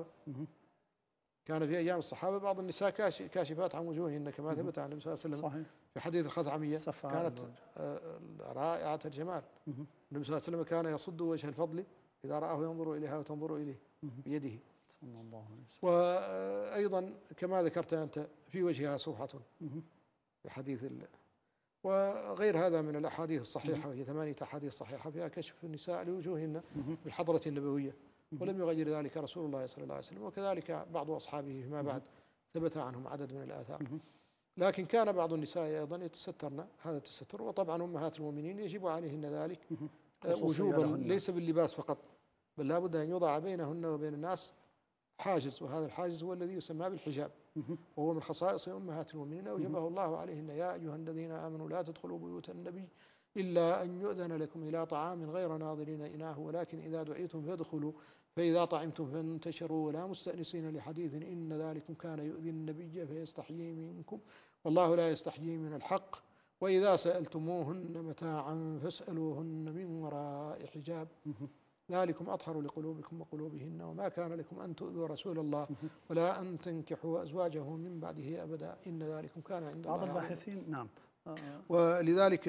كان في أيام الصحابة بعض النساء كاشفات عن وجوههن كما ثبت عن النبي صلى الله عليه وسلم. صحيح. في حديث الخثعمية كانت رائعة الجمال. النبي صلى الله عليه وسلم كان يصد وجه الفضل إذا رآه ينظر إليها وتنظر إليه بيده صلى الله عليه وسلم. وأيضا كما ذكرت أنت في وجهها صوحة في حديث الله. وغير هذا من الأحاديث الصحيحة، وهي ثمانية أحاديث صحيحة فيها كشف النساء لوجوههن بالحضرة النبوية، ولم يغير ذلك رسول الله صلى الله عليه وسلم. وكذلك بعض أصحابه فيما بعد ثبت عنهم عدد من الآثار. لكن كان بعض النساء أيضا يتسترن هذا التستر، وطبعا أمهات المؤمنين يجب عليهن ذلك وجوبا ليس باللباس فقط، بل لا بد أن يوضع بينهن وبين الناس حاجز، وهذا الحاجز هو الذي يسمى بالحجاب، وهو من خصائص أمهات المؤمنين أوجبه الله عليهن: يا أيها الذين آمنوا لا تدخلوا بيوت النبي إلا أن يؤذن لكم إلى طعام غير ناظرين إناه ولكن إذا دعيتم فادخلوا فإذا طعمتم فانتشروا ولا مستأنسين لحديث إن ذلكم كان يؤذي النبي فيستحيي منكم والله لا يستحيي من الحق وإذا سألتموهن متاعا فاسألوهن من وراء حجاب ذلكم أطهر لقلوبكم وقلوبهن وما كان لكم أن تؤذوا رسول الله ولا أن تنكحوا أزواجه من بعده أبدا إن ذلكم كان عند الله. بعض الباحثين نعم. ولذلك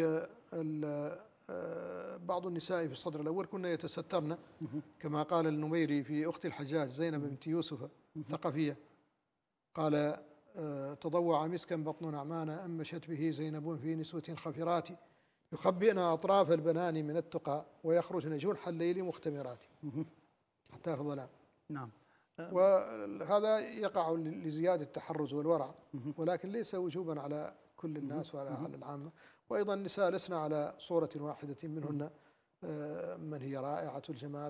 بعض النساء في الصدر الأول كنا يتسترن كما قال النميري في أخت الحجاج زينب بنت يوسف الثقفية قال: تضوع مسكا بطن نعمان أمشت به زينب في نسوة خفرات يخبئن أطراف البنان من التقى ويخرجن جنح الليل مختمرات حتى في الظلام. نعم. وهذا يقع لزيادة التحرز والورع، ولكن ليس وجوبا على كل الناس ولا على العامة. وأيضا النساء لسن على صورة واحدة، منهن من هي رائعة الجمال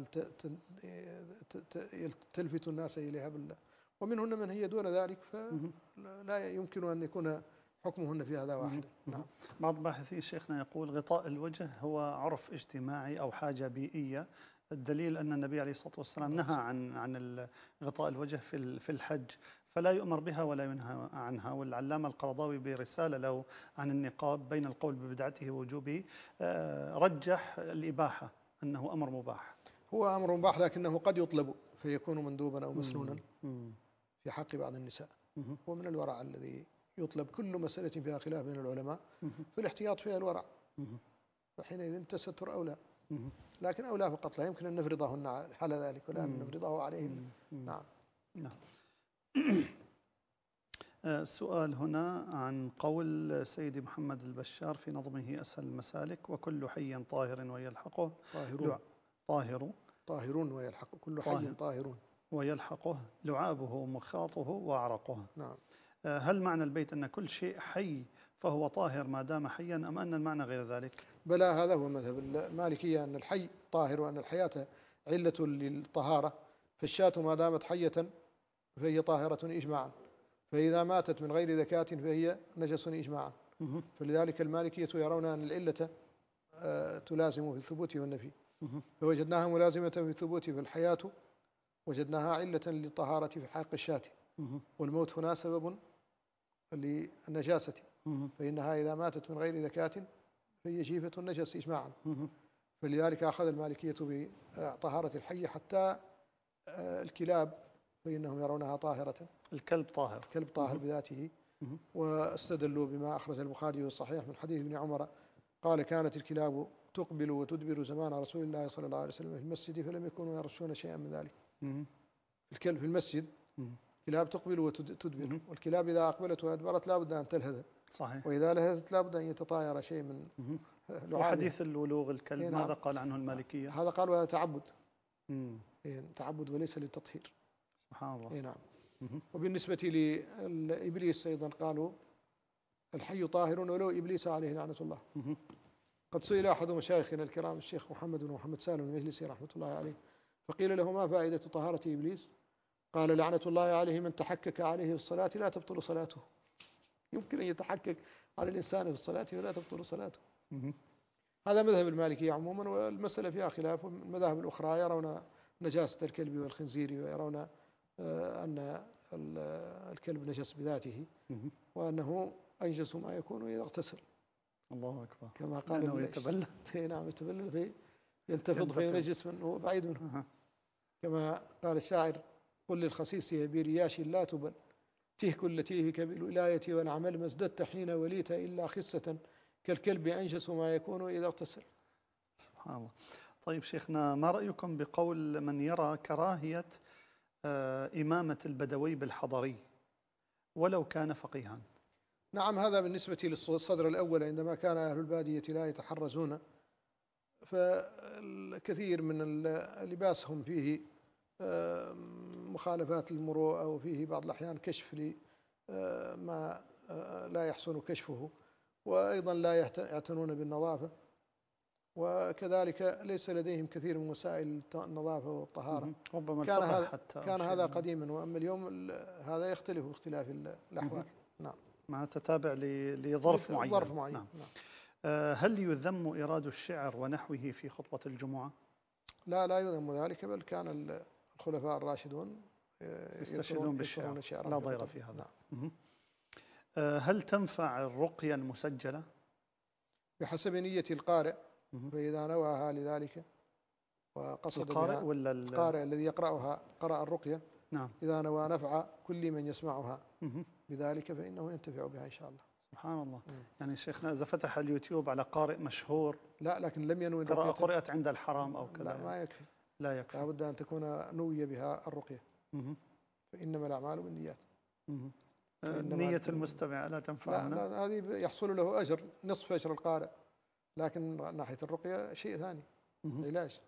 تلفت الناس إليها بالله، ومنهن من هي دون ذلك فلا يمكن أن يكون حكمهن في هذا واحد. نعم. بعض الباحثين شيخنا يقول غطاء الوجه هو عرف اجتماعي أو حاجة بيئية، الدليل أن النبي عليه الصلاة والسلام نهى عن عن غطاء الوجه في في الحج، فلا يؤمر بها ولا ينهى عنها. والعلامة القرضاوي برسالة له عن النقاب بين القول ببدعته ووجوبه رجح الإباحة، أنه أمر مباح. هو أمر مباح لكنه قد يطلب فيكون مندوبا أو مسنونا مم. في حق بعض النساء. مم. ومن الورع الذي يطلب كل مسألة فيها خلاف بين العلماء مم. فالاحتياط فيها الورع، مم. فحينئذ التستر أولى، مم. لكن أولى فقط، لا يمكن أن نفرضهن حال ذلك ولا أن مم. نفرضه عليهن. مم. نعم. نعم. السؤال هنا عن قول سيدي محمد البشار في نظمه أسهل المسالك: وكل حي طاهر ويلحقه طاهرون طاهر طاهرون ويلحق كل حي طاهر طاهرون ويلحقه لعابه مخاطه وعرقه. نعم. هل معنى البيت أن كل شيء حي فهو طاهر ما دام حيا، أم أن المعنى غير ذلك؟ بلى، هذا هو مذهب المالكية، أن الحي طاهر وأن الحياة علة للطهارة، فالشاة ما دامت حية فهي طاهرة إجماعا، فإذا ماتت من غير ذكاة فهي نجس إجماعا. فلذلك المالكية يرون أن العلة تلازم في الثبوت والنفي، فوجدناها ملازمة في الثبوت، في الحياة وجدناها علة للطهارة في حق الشاة، والموت هنا سبب للنجاسة، فإنها إذا ماتت من غير ذكاة فهي جيفة النجس إجماعا. فلذلك أخذ المالكية بطهارة الحي، حتى الكلاب فإنهم يرونها طاهرة. الكلب طاهر، الكلب طاهر بذاته. واستدلوا بما أخرج البخاري والصحيح من حديث ابن عمر قال: كانت الكلاب تقبل وتدبر زمان رسول الله صلى الله عليه وسلم في المسجد فلم يكونوا يرشون شيئا من ذلك. الكلب في المسجد كلاب تقبل وتدبر، والكلاب إذا أقبلت وأدبرت لا بد أن تلهث، صحيح، وإذا لهثت لا بد أن يتطاير شيء من لعابه. وحديث الولوغ الكلب نعم. ماذا قال عنه المالكية؟ هذا قالوا هذا تعبد، مم. تعبد وليس للتطهير. سبحان الله. نعم. وبالنسبة لإبليس أيضا قالوا الحي طاهر ولو إبليس عليه لعنة الله. قد سئل أحد مشايخنا الكرام الشيخ محمد بن محمد سالم المجلسي رحمة الله عليه، فقيل له: ما فائدة طهارة إبليس؟ قال: لعنة الله عليه من تحكك عليه في الصلاة لا تبطل صلاته. يمكن أن يتحكك على الإنسان في الصلاة ولا تبطل صلاته. هذا مذهب المالكية عموما، والمسألة فيها خلاف. المذاهب الأخرى يرون نجاسة الكلب والخنزير، ويرون أن الكلب نجس بذاته، وأنه أنجس ما يكون إذا اغتسل. الله أكبر. كما قال أنه يتبلل. نعم، يتبلل في ينتفض فينجس منه بعيد منه. كما قال الشاعر: قل للخسيس برياش لا تبل تهك التي هك بالولاية والعمل ما ازددت حين وليت إلا خسة كالكلب أنجس ما يكون إذا اغتسل. سبحان الله. طيب شيخنا، ما رأيكم بقول من يرى كراهية إمامة البدوي بالحضري ولو كان فقيها؟ نعم، هذا بالنسبة للصدر الأول عندما كان أهل البادية لا يتحرزون، فالكثير من لباسهم فيه مخالفات للمروءة، وفيه بعض الأحيان كشف لما لا يحسن كشفه، وأيضا لا يعتنون بالنظافة، وكذلك ليس لديهم كثير من وسائل النظافة والطهارة. ربما كان هذا حتى كان هذا قديما، وأما اليوم هذا يختلف اختلاف الأحوال. نعم، مع تتابع لظرف معين. ظرف معين. نعم. نعم. هل يذم إيراد الشعر ونحوه في خطبة الجمعة؟ لا، لا يذم ذلك، بل كان الخلفاء الراشدون يستشهدون بالشعر، لا ضير في هذا. نعم. هل تنفع الرقية المسجلة؟ بحسب نية القارئ، فإذا نواها لذلك وقصد القارئ ولا القارئ الذي يقرأها قرأ الرقية، نعم، إذا نوى نفع كل من يسمعها بذلك فإنه ينتفع بها إن شاء الله. سبحان الله. مم. يعني شيخنا إذا فتح اليوتيوب على قارئ مشهور، لا، لكن لم ينوي قراءة قرأت عند الحرام أو كذا، لا، ما يكفي، لا يكفي، لابد أن تكون نوي بها الرقية. مم. فإنما الأعمال بالنيات. نية المستمع لا تنفع. لا, لا، هذه يحصل له أجر نصف أجر القارئ، لكن ناحية الرقية شيء ثاني، علاج.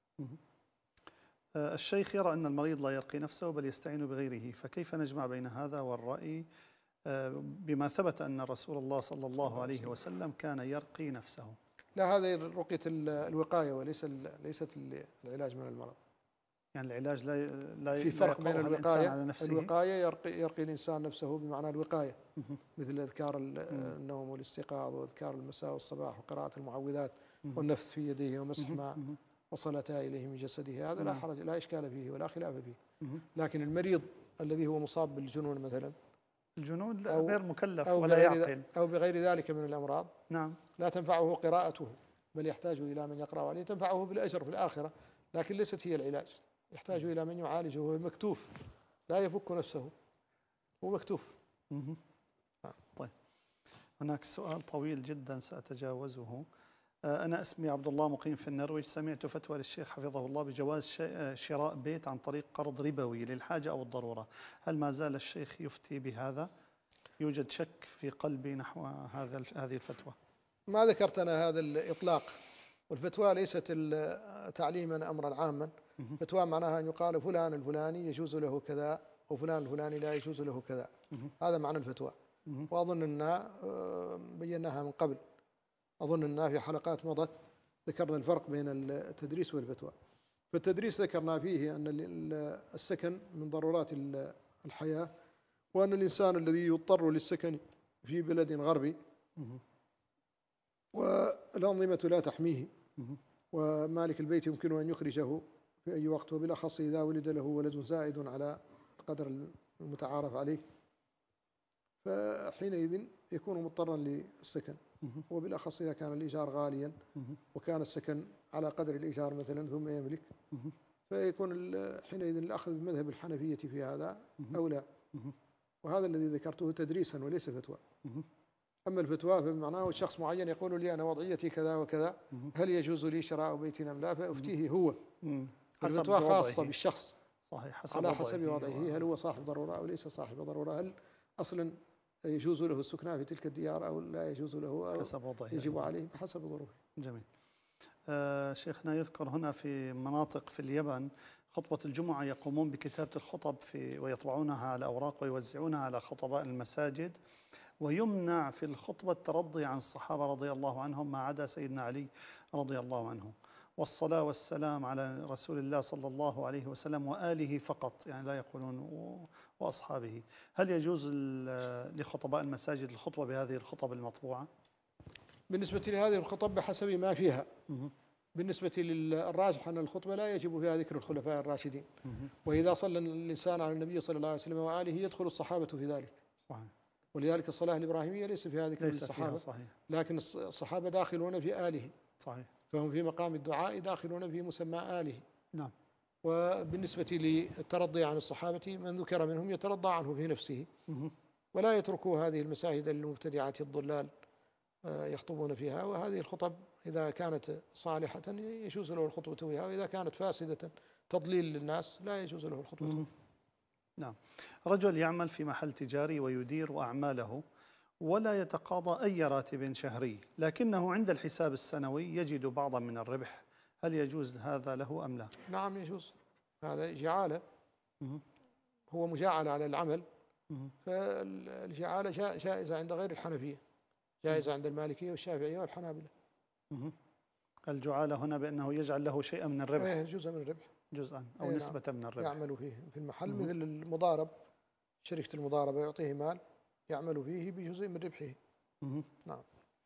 الشيخ يرى أن المريض لا يرقي نفسه بل يستعين بغيره، فكيف نجمع بين هذا والرأي بما ثبت أن رسول الله صلى الله عليه وسلم كان يرقي نفسه؟ لا، هذه رقية الوقاية وليس ليست العلاج من المرض. يعني العلاج لا لا في فرق بين الوقاية الوقاية يرقي, يرقي الإنسان نفسه بمعنى الوقاية، مثل أذكار النوم والاستيقاظ وأذكار المساء والصباح وقراءة المعوذات والنفث في يديه ومسح ما وصلتا إليه من جسده، هذا لا حرج، لا إشكال فيه ولا خلاف فيه. لكن المريض الذي هو مصاب بالجنون مثلا، الجنون غير مكلف أو ولا يعقل أو بغير ذلك من الأمراض، نعم، لا تنفعه قراءته، بل يحتاج إلى من يقرأ عليه، تنفعه بالأجر في الآخرة، لكن ليست هي العلاج. يحتاج إلى من يعالجه، وهو مكتوف لا يفك نفسه، هو مكتوف. مهم. طيب، هناك سؤال طويل جدا سأتجاوزه. أنا اسمي عبد الله مقيم في النرويج. سمعت فتوى للشيخ حفظه الله بجواز شراء بيت عن طريق قرض ربوي للحاجة أو الضرورة. هل ما زال الشيخ يفتي بهذا؟ يوجد شك في قلبي نحو هذا هذه الفتوى. ما ذكرت أنا هذا الإطلاق، والفتوى ليست تعليما أمرا عاما. فتوى معناها أن يقال فلان الفلاني يجوز له كذا وفلان الفلاني لا يجوز له كذا. هذا معنى الفتوى. وأظن أننا بيناها من قبل، أظن أننا في حلقات مضت ذكرنا الفرق بين التدريس والفتوى. فالتدريس ذكرنا فيه أن السكن من ضرورات الحياة، وأن الإنسان الذي يضطر للسكن في بلد غربي والأنظمة لا تحميه، ومالك البيت يمكن أن يخرجه في أي وقت، وبالأخص إذا ولد له ولد زائد على القدر المتعارف عليه، فحينئذ يكون مضطرا للسكن. وبالأخص إذا كان الإيجار غاليا وكان السكن على قدر الإيجار مثلا ثم يملك، فيكون حينئذ الأخذ بمذهب الحنفية في هذا أولى. وهذا الذي ذكرته تدريسا وليس فتوى. أما الفتوى فمعناه شخص معين يقول لي أنا وضعيتي كذا وكذا، هل يجوز لي شراء بيت أم لا؟ فأفتيه هو. الفتوى خاصة بالشخص، صحيح، حسب على حسب وضعه، وضعه. هل هو صاحب ضرورة أو ليس صاحب ضرورة، هل أصلا يجوز له السكنى في تلك الديار أو لا يجوز له، أو حسب وضعه يجب عليه بحسب ظروفه. جميل. آه شيخنا يذكر هنا في مناطق في اليمن خطبة الجمعة يقومون بكتابة الخطب في ويطبعونها على أوراق ويوزعونها على خطباء المساجد، ويمنع في الخطبة الترضي عن الصحابة رضي الله عنهم ما عدا سيدنا علي رضي الله عنه، والصلاة والسلام على رسول الله صلى الله عليه وسلم وآله فقط، يعني لا يقولون وأصحابه. هل يجوز لخطباء المساجد الخطبة بهذه الخطب المطبوعة؟ بالنسبة لهذه الخطب بحسب ما فيها. بالنسبة للراجح أن الخطبة لا يجب فيها ذكر الخلفاء الراشدين، وإذا صلى الإنسان على النبي صلى الله عليه وسلم وآله يدخل الصحابة في ذلك. صحيح. ولذلك الصلاة الإبراهيمية ليس فيها ذكر للصحابة، لكن الصحابة داخلون في آله. صحيح. فهم في مقام الدعاء داخلون في مسمى آله. نعم. وبالنسبة للترضي عن الصحابة من ذكر منهم يترضى عنه في نفسه، ولا يتركوا هذه المساجد المبتدعة الضلال يخطبون فيها. وهذه الخطب إذا كانت صالحة يجوز له الخطبة فيها، وإذا كانت فاسدة تضليل للناس لا يجوز له الخطبة فيها. نعم. رجل يعمل في محل تجاري ويدير أعماله ولا يتقاضى أي راتب شهري، لكنه عند الحساب السنوي يجد بعضا من الربح، هل يجوز هذا له أم لا؟ نعم يجوز، هذا جعالة، هو مجاعل على العمل. فالجعالة جائزة عند غير الحنفية، جائزة عند المالكية والشافعية والحنابلة. الجعالة هنا بأنه يجعل له شيئا من الربح، ايه جزء من الربح، جزءا أو نسبة من الربح يعمل فيه في المحل. مثل المضارب، شركة المضاربة يعطيه مال يعمل فيه بجزء من ربحه. نعم.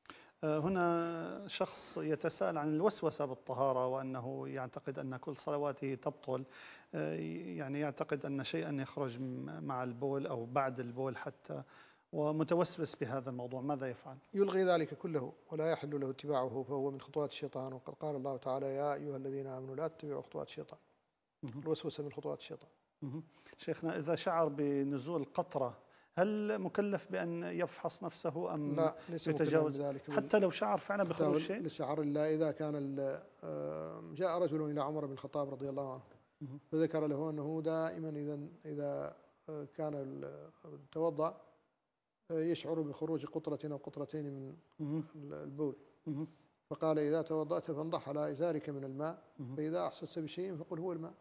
هنا شخص يتساءل عن الوسوسة بالطهارة، وأنه يعتقد أن كل صلواته تبطل، يعني يعتقد أن شيئا يخرج مع البول أو بعد البول حتى، ومتوسوس بهذا الموضوع، ماذا يفعل؟ يلغي ذلك كله ولا يحل له اتباعه، فهو من خطوات الشيطان. وقد قال الله تعالى يا أيها الذين آمنوا لا تتبعوا خطوات الشيطان. الوسوسة من خطوات الشيطان. شيخنا إذا شعر بنزول قطرة هل مكلف بأن يفحص نفسه أم لا ليس يتجاوز ذلك؟ حتى لو شعر فعلا بخروج شيء؟ لشعر إلا إذا كان جاء رجل إلى عمر بن الخطاب رضي الله عنه فذكر له أنه دائما إذا إذا كان توضأ يشعر بخروج قطرة أو قطرتين من البول، فقال إذا توضأت فانضح على إزارك من الماء، فإذا أحسست بشيء فقل هو الماء.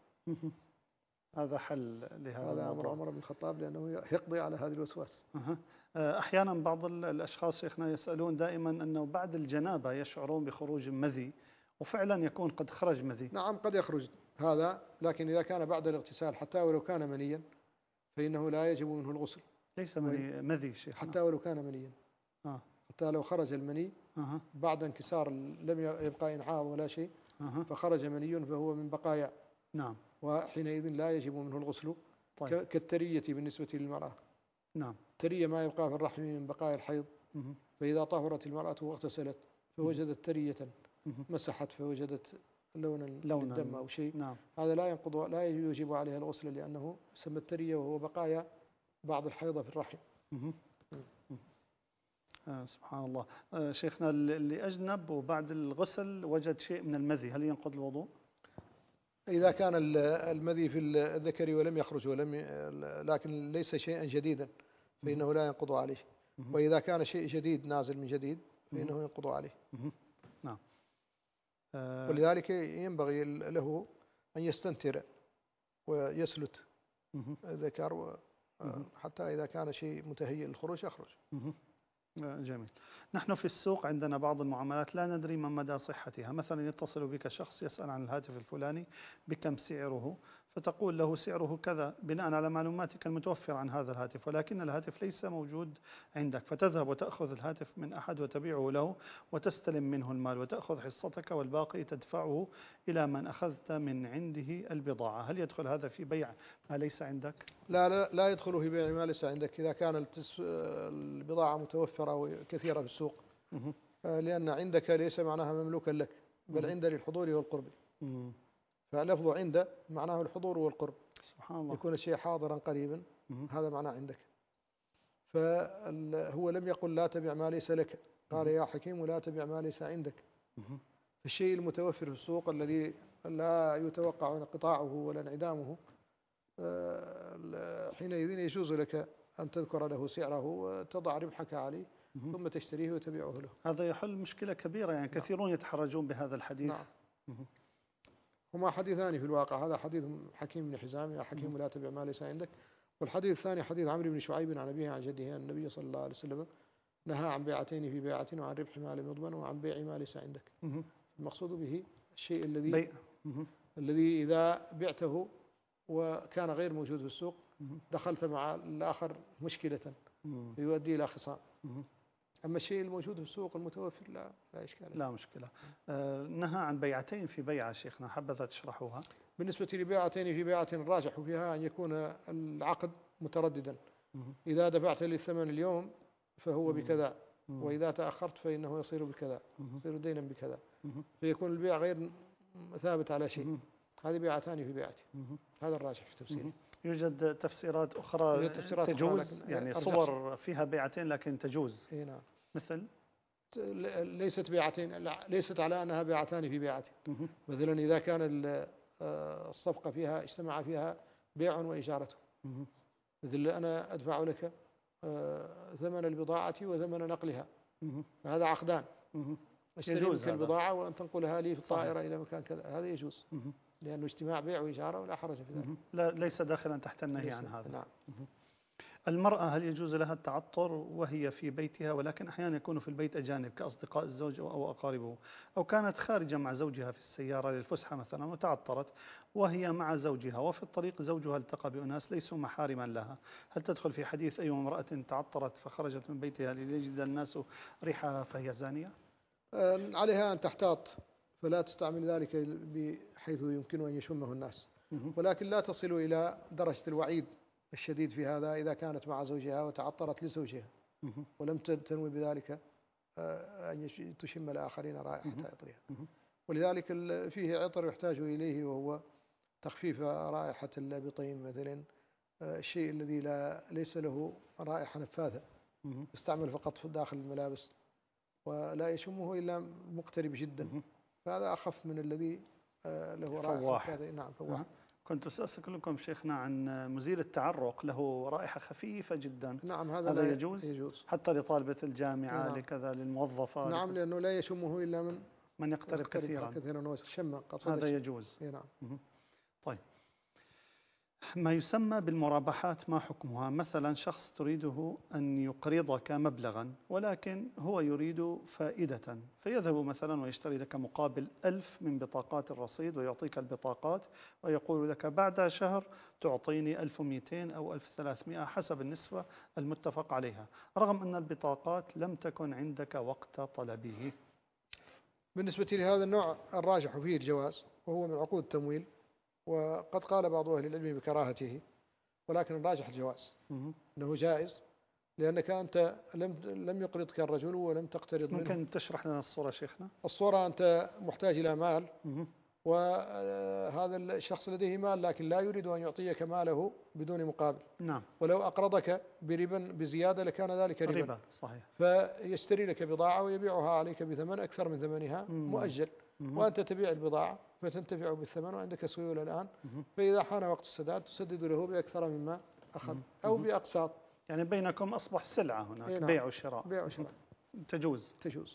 هذا حل لهذا. هذا أمر عمر بن الخطاب لأنه يقضي على هذه الوسواس. أحيانا بعض الأشخاص شيخنا يسألون دائما أنه بعد الجنابة يشعرون بخروج مذي، وفعلا يكون قد خرج مذي. نعم قد يخرج هذا، لكن إذا كان بعد الاغتسال حتى ولو كان منيا فإنه لا يجب منه الغسل. ليس مني مذي شيخنا، حتى ولو كان منيا. آه. حتى لو خرج المني آه. بعد انكسار لم يبقى إنعاض ولا شيء آه. فخرج مني فهو من بقايا. نعم. وحينئذ لا يجب منه الغسل. طيب. كالترية بالنسبة للمرأة. نعم. ترية ما يبقى في الرحم من بقايا الحيض. فإذا طهرت المرأة واغتسلت فوجدت ترية مسحت فوجدت لونا لونا للدم أو شيء، نعم. هذا لا ينقض لا يوجب عليها الغسل، لأنه يسمى الترية، وهو بقايا بعض الحيضة في الرحم. مه. آه سبحان الله. آه شيخنا، اللي أجنب وبعد الغسل وجد شيء من المذي، هل ينقض الوضوء؟ إذا كان المذي في الذكر ولم يخرج ولم لكن ليس شيئا جديدا فإنه لا ينقض عليه، وإذا كان شيء جديد نازل من جديد فإنه ينقض عليه. نعم. آه ولذلك ينبغي له أن يستنتر ويسلت الذكر حتى إذا كان شيء متهيئ للخروج يخرج. جميل. نحن في السوق عندنا بعض المعاملات لا ندري ما مدى صحتها، مثلا يتصل بك شخص يسأل عن الهاتف الفلاني بكم سعره، فتقول له سعره كذا بناء على معلوماتك المتوفرة عن هذا الهاتف، ولكن الهاتف ليس موجود عندك، فتذهب وتأخذ الهاتف من أحد وتبيعه له وتستلم منه المال وتأخذ حصتك، والباقي تدفعه إلى من أخذت من عنده البضاعة. هل يدخل هذا في بيع ما ليس عندك؟ لا لا, لا يدخل في بيع ما ليس عندك إذا كان البضاعة متوفرة وكثيرة في السوق، لأن عندك ليس معناها مملوكا لك، بل عند للحضور والقرب. فلفظ عند معناه الحضور والقرب، سبحان الله. يكون الشيء حاضرا قريبا، هذا معناه عندك. فهو لم يقل لا تبع ما ليس لك، قال يا حكيم لا تبع ما ليس عندك. الشيء المتوفر في السوق الذي لا يتوقع انقطاعه ولا انعدامه، حينئذ يجوز لك أن تذكر له سعره وتضع ربحك عليه ثم تشتريه وتبيعه له. هذا يحل مشكلة كبيرة، يعني نعم. كثيرون يتحرجون بهذا الحديث. نعم. هما حديثان في الواقع، هذا حديث حكيم بن حزام يا حكيم لا تبع ما ليس عندك، والحديث الثاني حديث عمرو بن شعيب عن أبيه عن جده أن النبي صلى الله عليه وسلم نهى عن بيعتين في بيعة، وعن ربح ما لم يضمن، وعن بيع ما ليس عندك. المقصود به الشيء الذي بيع. الذي إذا بعته وكان غير موجود في السوق دخلت مع الآخر مشكلة يؤدي إلى خصام. أما الشيء الموجود في السوق المتوفر لا لا إشكال، لا مشكلة. آه نهى عن بيعتين في بيعة شيخنا، حبذا تشرحوها. بالنسبة لبيعتين في بيعة الراجح فيها أن يكون العقد مترددا، إذا دفعت لي الثمن اليوم فهو بكذا، وإذا تأخرت فإنه يصير بكذا، يصير دينا بكذا، فيكون البيع غير ثابت على شيء. هذه بيعتان في بيعتي، هذا الراجح في تفسيره. يوجد تفسيرات أخرى يوجد تفسيرات تجوز، أخرى يعني صور فيها بيعتين لكن تجوز. نعم. مثل ليست بيعتين، ليست على أنها بيعتان في بيعتي. مثلا إذا كان الصفقة فيها اجتمع فيها بيع وإجارة، مثل أنا أدفع لك ثمن البضاعة وثمن نقلها، فهذا عقدان. أشتري منك البضاعة وأن تنقلها لي في الطائرة صحيح. إلى مكان كذا، هذا يجوز، لأنه اجتماع بيع وإجارة ولا حرج في ذلك. لا ليس داخلا تحت النهي عن هذا. نعم. المرأة هل يجوز لها التعطر وهي في بيتها، ولكن أحيانا يكون في البيت أجانب كأصدقاء الزوج أو أقاربه، أو كانت خارجة مع زوجها في السيارة للفسحة مثلا وتعطرت وهي مع زوجها، وفي الطريق زوجها التقى بأناس ليسوا محارما لها، هل تدخل في حديث أي امرأة تعطرت فخرجت من بيتها ليجد الناس ريحها فهي زانية؟ عليها أن تحتاط، فلا تستعمل ذلك بحيث يمكن أن يشمه الناس، ولكن لا تصل إلى درجة الوعيد الشديد في هذا إذا كانت مع زوجها وتعطرت لزوجها ولم تنوي بذلك أن تشم الآخرين رائحة عطرها. ولذلك فيه عطر يحتاج إليه، وهو تخفيف رائحة اللابطين مثلا، الشيء الذي لا ليس له رائحة نفاذة، يستعمل فقط في داخل الملابس ولا يشمه إلا مقترب جدا، فهذا أخف من الذي له رائحة. نعم فواح. كنت أسألكم شيخنا عن مزيل التعرق، له رائحة خفيفة جدا. نعم هذا, هذا يجوز؟ يجوز حتى لطالبة الجامعة. نعم. لكذا للموظفة. نعم لأنه لا يشمه إلا من من يقترب كثيرا كثيرا وشم. هذا يجوز. نعم. طيب، ما يسمى بالمرابحات ما حكمها؟ مثلا شخص تريده أن يقرضك مبلغا ولكن هو يريد فائدة، فيذهب مثلا ويشتري لك مقابل ألف من بطاقات الرصيد ويعطيك البطاقات ويقول لك بعد شهر تعطيني ألف ومئتين أو ألف وثلاثمئة حسب النسبة المتفق عليها، رغم أن البطاقات لم تكن عندك وقت طلبه. بالنسبة لهذا النوع الراجح فيه الجواز، وهو من عقود التمويل، وقد قال بعض أهل العلم بكراهته، ولكن الراجح الجواز أنه جائز، لأنك أنت لم لم يقرضك الرجل ولم تقترض منه. ممكن تشرح لنا الصورة شيخنا؟ الصورة أنت محتاج إلى مال وهذا الشخص لديه مال لكن لا يريد أن يعطيك ماله بدون مقابل. نعم. ولو أقرضك بربا بزيادة لكان ذلك ربا. ربا صحيح. فيشتري لك بضاعة ويبيعها عليك بثمن أكثر من ثمنها مم. مؤجل، مم. وأنت تبيع البضاعة فتنتفع بالثمن وعندك سيولة الآن. مم. فإذا حان وقت السداد تسدد له بأكثر مما أخذ أو بأقساط. يعني بينكم أصبح سلعة هناك. نعم. بيع وشراء. بيع وشراء تجوز. تجوز.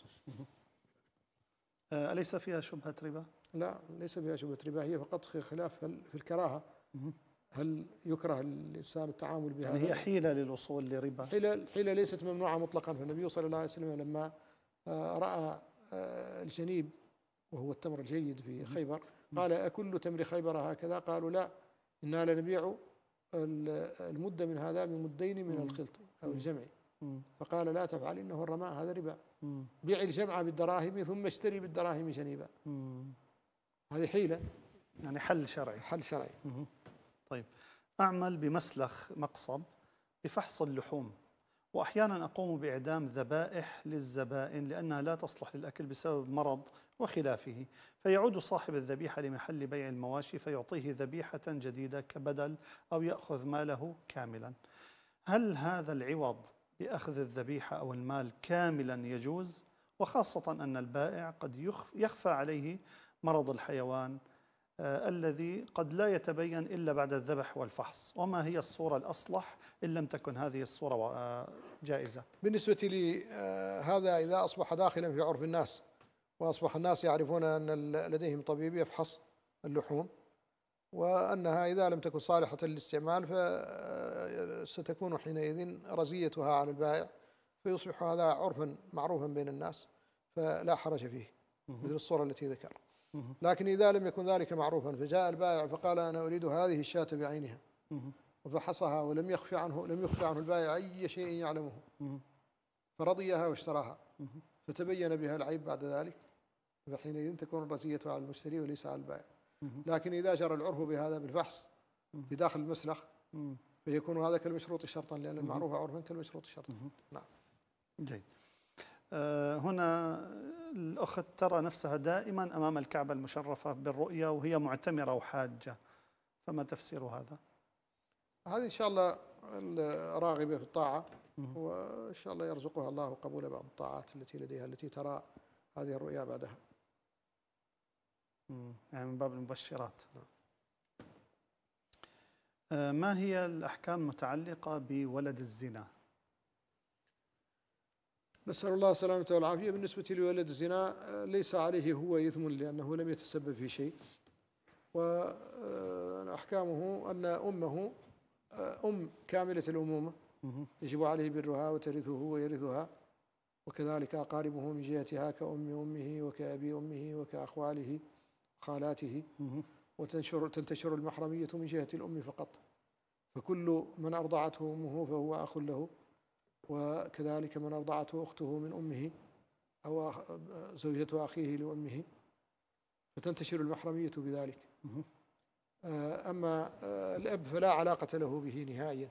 آه، أليس فيها شبهة ربا؟ لا، ليس فيها شبهة ربا، هي فقط في خلاف في الكراهة. هل يكره الإنسان التعامل بها؟ يعني هي حيلة للوصول لربا. حيلة حيلة ليست ممنوعة مطلقا. فالنبي صلى الله عليه وسلم لما رأى الجنيب وهو التمر الجيد في خيبر قال: أكل تمر خيبر هكذا؟ قالوا: لا، إنا لنبيع المدة من هذا بمدين من الخلط أو الجمع. فقال: لا تفعل، إنه الرماء، هذا ربا. بيع الجمع بالدراهم ثم اشتري بالدراهم جنيبا. هذه حيلة، يعني حل شرعي. حل شرعي. طيب، أعمل بمسلخ مقصب بفحص اللحوم، وأحيانا أقوم بإعدام ذبائح للزبائن لأنها لا تصلح للأكل بسبب مرض وخلافه، فيعود صاحب الذبيحة لمحل بيع المواشي فيعطيه ذبيحة جديدة كبدل أو يأخذ ماله كاملا. هل هذا العوض بأخذ الذبيحة أو المال كاملا يجوز؟ وخاصة أن البائع قد يخفى عليه مرض الحيوان آه الذي قد لا يتبين إلا بعد الذبح والفحص. وما هي الصورة الأصلح إن لم تكن هذه الصورة آه جائزة؟ بالنسبة لي آه هذا إذا أصبح داخلا في عرف الناس وأصبح الناس يعرفون أن لديهم طبيب يفحص اللحوم، وأنها إذا لم تكن صالحة للاستعمال فستكون حينئذ رزيتها على البائع، فيصبح هذا عرفا معروفا بين الناس فلا حرج فيه مثل الصورة التي ذكر. لكن إذا لم يكن ذلك معروفا فجاء البائع فقال: أنا أريد هذه الشاة بعينها، وفحصها ولم يخفي عنه لم يخفي عنه البائع أي شيء يعلمه، فرضيها واشتراها، فتبين بها العيب بعد ذلك، فحينئذ تكون الرزية على المشتري وليس على البائع. لكن إذا جرى العرف بهذا بالفحص بداخل المسلخ فيكون هذا كالمشروط شرطا، لأن المعروف عرفا كالمشروط شرطا. نعم. جيد. أه هنا الأخت ترى نفسها دائما أمام الكعبة المشرفة بالرؤية وهي معتمرة وحاجة، فما تفسير هذا؟ هذه إن شاء الله راغبة في الطاعة، وإن شاء الله يرزقها الله قبول بعض الطاعات التي لديها التي ترى هذه الرؤيا بعدها. يعني من باب المبشرات. أه ما هي الأحكام المتعلقة بولد الزنا؟ نسأل الله السلامة والعافية. بالنسبة لولد الزنا ليس عليه هو إثم لأنه لم يتسبب في شيء، وأحكامه أن أمه أم كاملة الأمومة يجب عليه برها وترثه ويرثها، وكذلك أقاربه من جهتها كأم أمه وكأبي أمه وكأخواله خالاته، وتنشر تنتشر المحرمية من جهة الأم فقط، فكل من أرضعته أمه فهو أخ له، وكذلك من أرضعته أخته من أمه أو زوجة أخيه لأمه، فتنتشر المحرمية بذلك. أما الأب فلا علاقة له به نهائيا،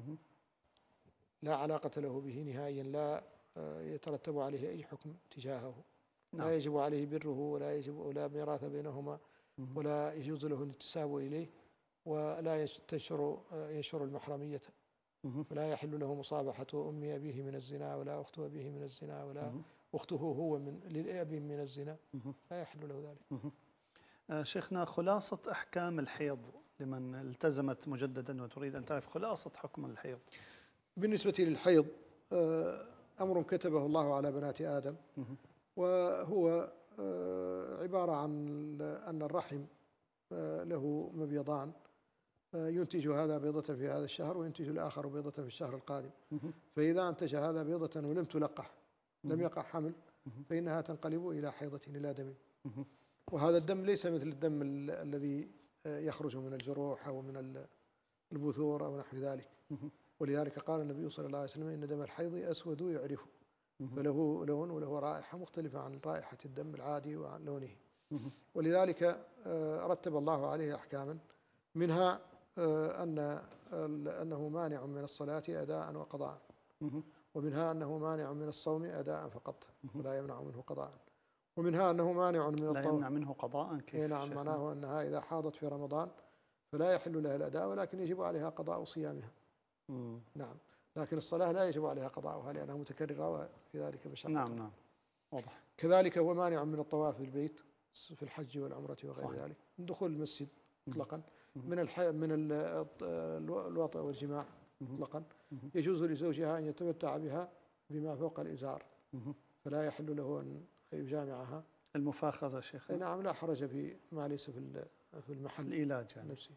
لا علاقة له به نهائيا، لا يترتب عليه أي حكم تجاهه، لا يجب عليه بره ولا يجب ولا ميراث بينهما، ولا يجوز له الانتساب إليه، ولا تنشر ينشر المحرمية، ولا يحل له مصابحة أم أبيه من الزنا ولا أخت أبيه من الزنا ولا أخته هو من للأب من الزنا، لا يحل له ذلك. شيخنا، خلاصة أحكام الحيض لمن التزمت مجددا وتريد أن تعرف خلاصة حكم الحيض. بالنسبة للحيض أمر كتبه الله على بنات آدم، وهو عبارة عن أن الرحم له مبيضان، ينتج هذا بيضة في هذا الشهر وينتج الآخر بيضة في الشهر القادم، فإذا أنتج هذا بيضة ولم تلقح لم يقع حمل فإنها تنقلب إلى حيضة إلى دم، وهذا الدم ليس مثل الدم الذي يخرج من الجروح أو من البثور أو نحو ذلك، ولذلك قال النبي صلى الله عليه وسلم: إن دم الحيض أسود يعرف، فله لون وله رائحة مختلفة عن رائحة الدم العادي وعن لونه، ولذلك رتب الله عليه أحكاما، منها أن أنه مانع من الصلاة أداء وقضاء، ومنها أنه مانع من الصوم أداء فقط ولا يمنع منه قضاء، ومنها أنه مانع من لا الطواف. يمنع منه قضاء كيف؟ نعم، معناه أنها إذا حاضت في رمضان فلا يحل لها الأداء، ولكن يجب عليها قضاء صيامها. مم. نعم، لكن الصلاة لا يجب عليها قضاءها لأنها متكررة وفي ذلك مشقة. نعم نعم واضح. كذلك هو مانع من الطواف في البيت في الحج والعمرة وغير صحيح. ذلك، من دخول المسجد مطلقا، مم. من الح... من ال- الوطء والجماع مم. مطلقا. مم. يجوز لزوجها أن يتمتع بها بما فوق الإزار، مم. فلا يحل له أن يجامعها. المفاخذة شيخنا. نعم، لا حرج في ما ليس في ال- في المحل العلاج يعني. نفسه.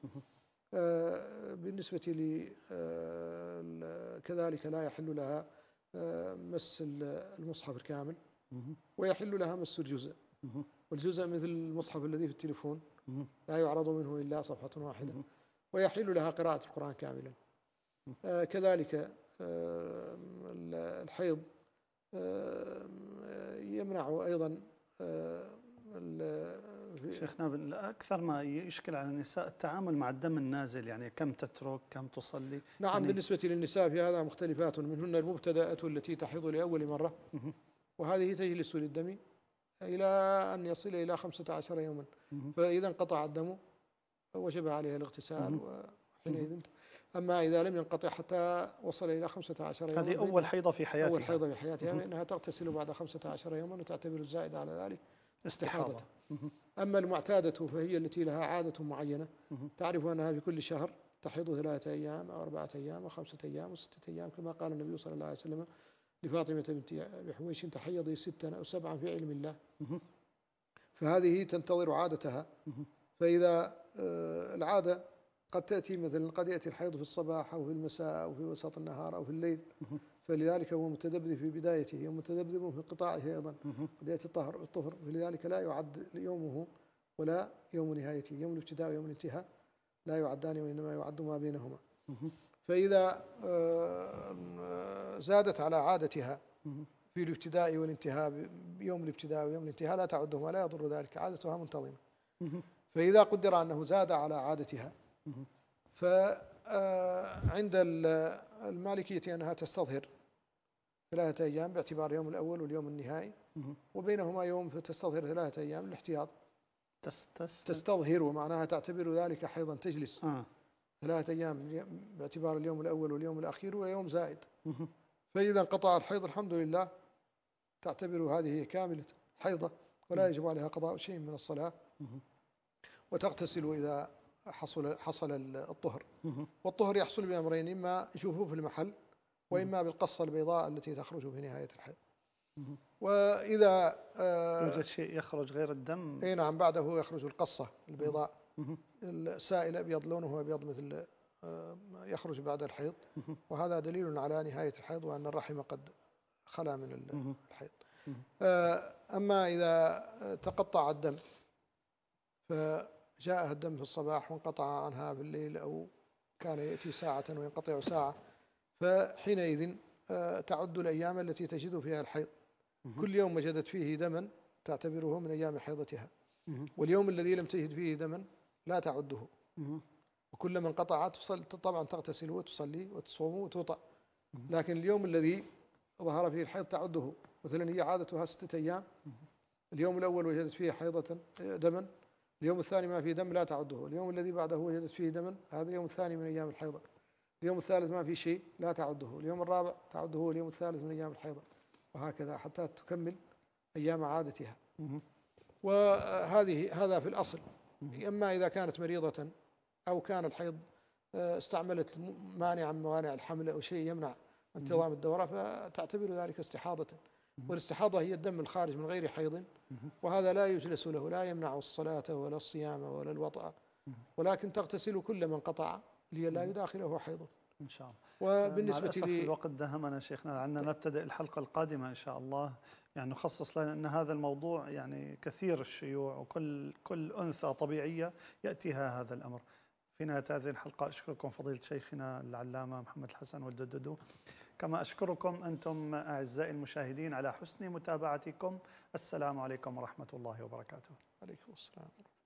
آه، بالنسبة لي آه، كذلك لا يحل لها آه، مس المصحف الكامل، مم. ويحل لها مس الجزء، مم. والجزء مثل المصحف الذي في التليفون مم. لا يعرض منه إلا صفحة واحدة. مم. ويحل لها قراءة القرآن كاملا. آه، كذلك آه، الحيض آه، يمنع أيضا آه، ال- شيخنا أكثر ما يشكل على النساء التعامل مع الدم النازل، يعني كم تترك كم تصلي. نعم، يعني بالنسبة للنساء في هذا مختلفات، منهن المبتدأة التي تحيض لأول مرة، مم. وهذه تجلس للدم إلى أن يصل إلى خمسة عشر يوما، مم. فإذا انقطع الدم وجب عليها الاغتسال، مم. وحينئذ. أما إذا لم ينقطع حتى وصل إلى خمسة عشر يوما، هذه أول حيضة في حياتها. أول حيضة في حياتها، مم. فإنها تغتسل بعد خمسة عشر يوما وتعتبر الزائد على ذلك استحاضة. استحاضة. مم. أما المعتادة فهي التي لها عادة معينة، مم. تعرف أنها في كل شهر تحيض ثلاثة أيام أو أربعة أيام أو خمسة أيام وستة أيام، كما قال النبي صلى الله عليه وسلم لفاطمة بنت بحويش: تحيضي ستا أو سبعا في علم الله. مم. فهذه تنتظر عادتها. مم. فإذا آه، العادة قد تأتي مثلا، قد يأتي الحيض في الصباح أو في المساء أو في وسط النهار أو في الليل، مم. فلذلك هو متذبذب في بدايته ومتذبذب في انقطاعه أيضا. مم. قد يأتي الطهر الطهر، فلذلك لا يعد يومه ولا يوم نهايته، يوم الابتداء ويوم الانتهاء لا يعدان، وإنما يعد ما بينهما. مم. فإذا آه، زادت على عادتها مم. في الابتداء والانتهاء، بيوم الابتداء ويوم الانتهاء لا تعدهم ولا يضر ذلك، عادتها منتظمة. مم. فإذا قدر أنه زاد على عادتها، مم. فعند المالكية أنها تستظهر ثلاثة أيام باعتبار اليوم الأول واليوم النهائي، مم. وبينهما يوم فتستظهر ثلاثة أيام الاحتياط. تس تس تستظهر ومعناها تعتبر ذلك حيضا، تجلس آه. ثلاثة أيام باعتبار اليوم الأول واليوم الأخير ويوم زائد. مم. فإذا انقطع الحيض الحمد لله تعتبر هذه كاملة حيضة، ولا يجب عليها قضاء شيء من الصلاة، مم. وتغتسل إذا حصل حصل الطهر. مم. والطهر يحصل بأمرين: إما جفوف المحل، وإما بالقصة البيضاء التي تخرج في نهاية الحيض. مم. وإذا آه يوجد شيء يخرج غير الدم؟ أي نعم، بعده يخرج القصة البيضاء مم. السائل أبيض، لونه أبيض مثل آه يخرج بعد الحيض، مم. وهذا دليل على نهاية الحيض وأن الرحم قد خلا من مم. الحيض. مم. آه أما إذا تقطع الدم، فجاءها الدم في الصباح وانقطع عنها في الليل، أو كان يأتي ساعة وينقطع ساعة، فحينئذ آه تعد الأيام التي تجد فيها الحيض. مم. كل يوم وجدت فيه دما تعتبره من أيام حيضتها، مم. واليوم الذي لم تجد فيه دما لا تعده. مم. وكلما انقطعت طبعا تغتسل وتصلي وتصوم وتوطأ، مم. لكن اليوم الذي ظهر فيه الحيض تعده. مثلا هي عادتها ستة أيام، اليوم الأول وجدت فيه حيضة دما، اليوم الثاني ما فيه دم لا تعده، اليوم الذي بعده وجدت فيه دما هذا اليوم الثاني من أيام الحيضة، اليوم الثالث ما فيه شيء لا تعده، اليوم الرابع تعده اليوم الثالث من أيام الحيضة، وهكذا حتى تكمل أيام عادتها. مم. وهذه هذا في الأصل. أما إذا كانت مريضة أو كان الحيض استعملت مانعا من موانع الحمل أو شيء يمنع انتظام الدورة، فتعتبر ذلك استحاضة. والاستحاضة هي الدم الخارج من غير حيض، وهذا لا يجلس له، لا يمنع الصلاة ولا الصيام ولا الوطأ، ولكن تغتسل كل من قطع لئلا يداخله حيض إن شاء الله. وبالنسبة لي لي الوقت دهمنا شيخنا، لعلنا نبتدئ الحلقة القادمة إن شاء الله، يعني نخصص لنا أن هذا الموضوع يعني كثير الشيوع، وكل كل أنثى طبيعية يأتيها هذا الأمر. في نهاية هذه الحلقة أشكركم فضيلة شيخنا العلامة محمد الحسن والدددو، كما أشكركم أنتم أعزائي المشاهدين على حسن متابعتكم. السلام عليكم ورحمة الله وبركاته. عليكم السلام.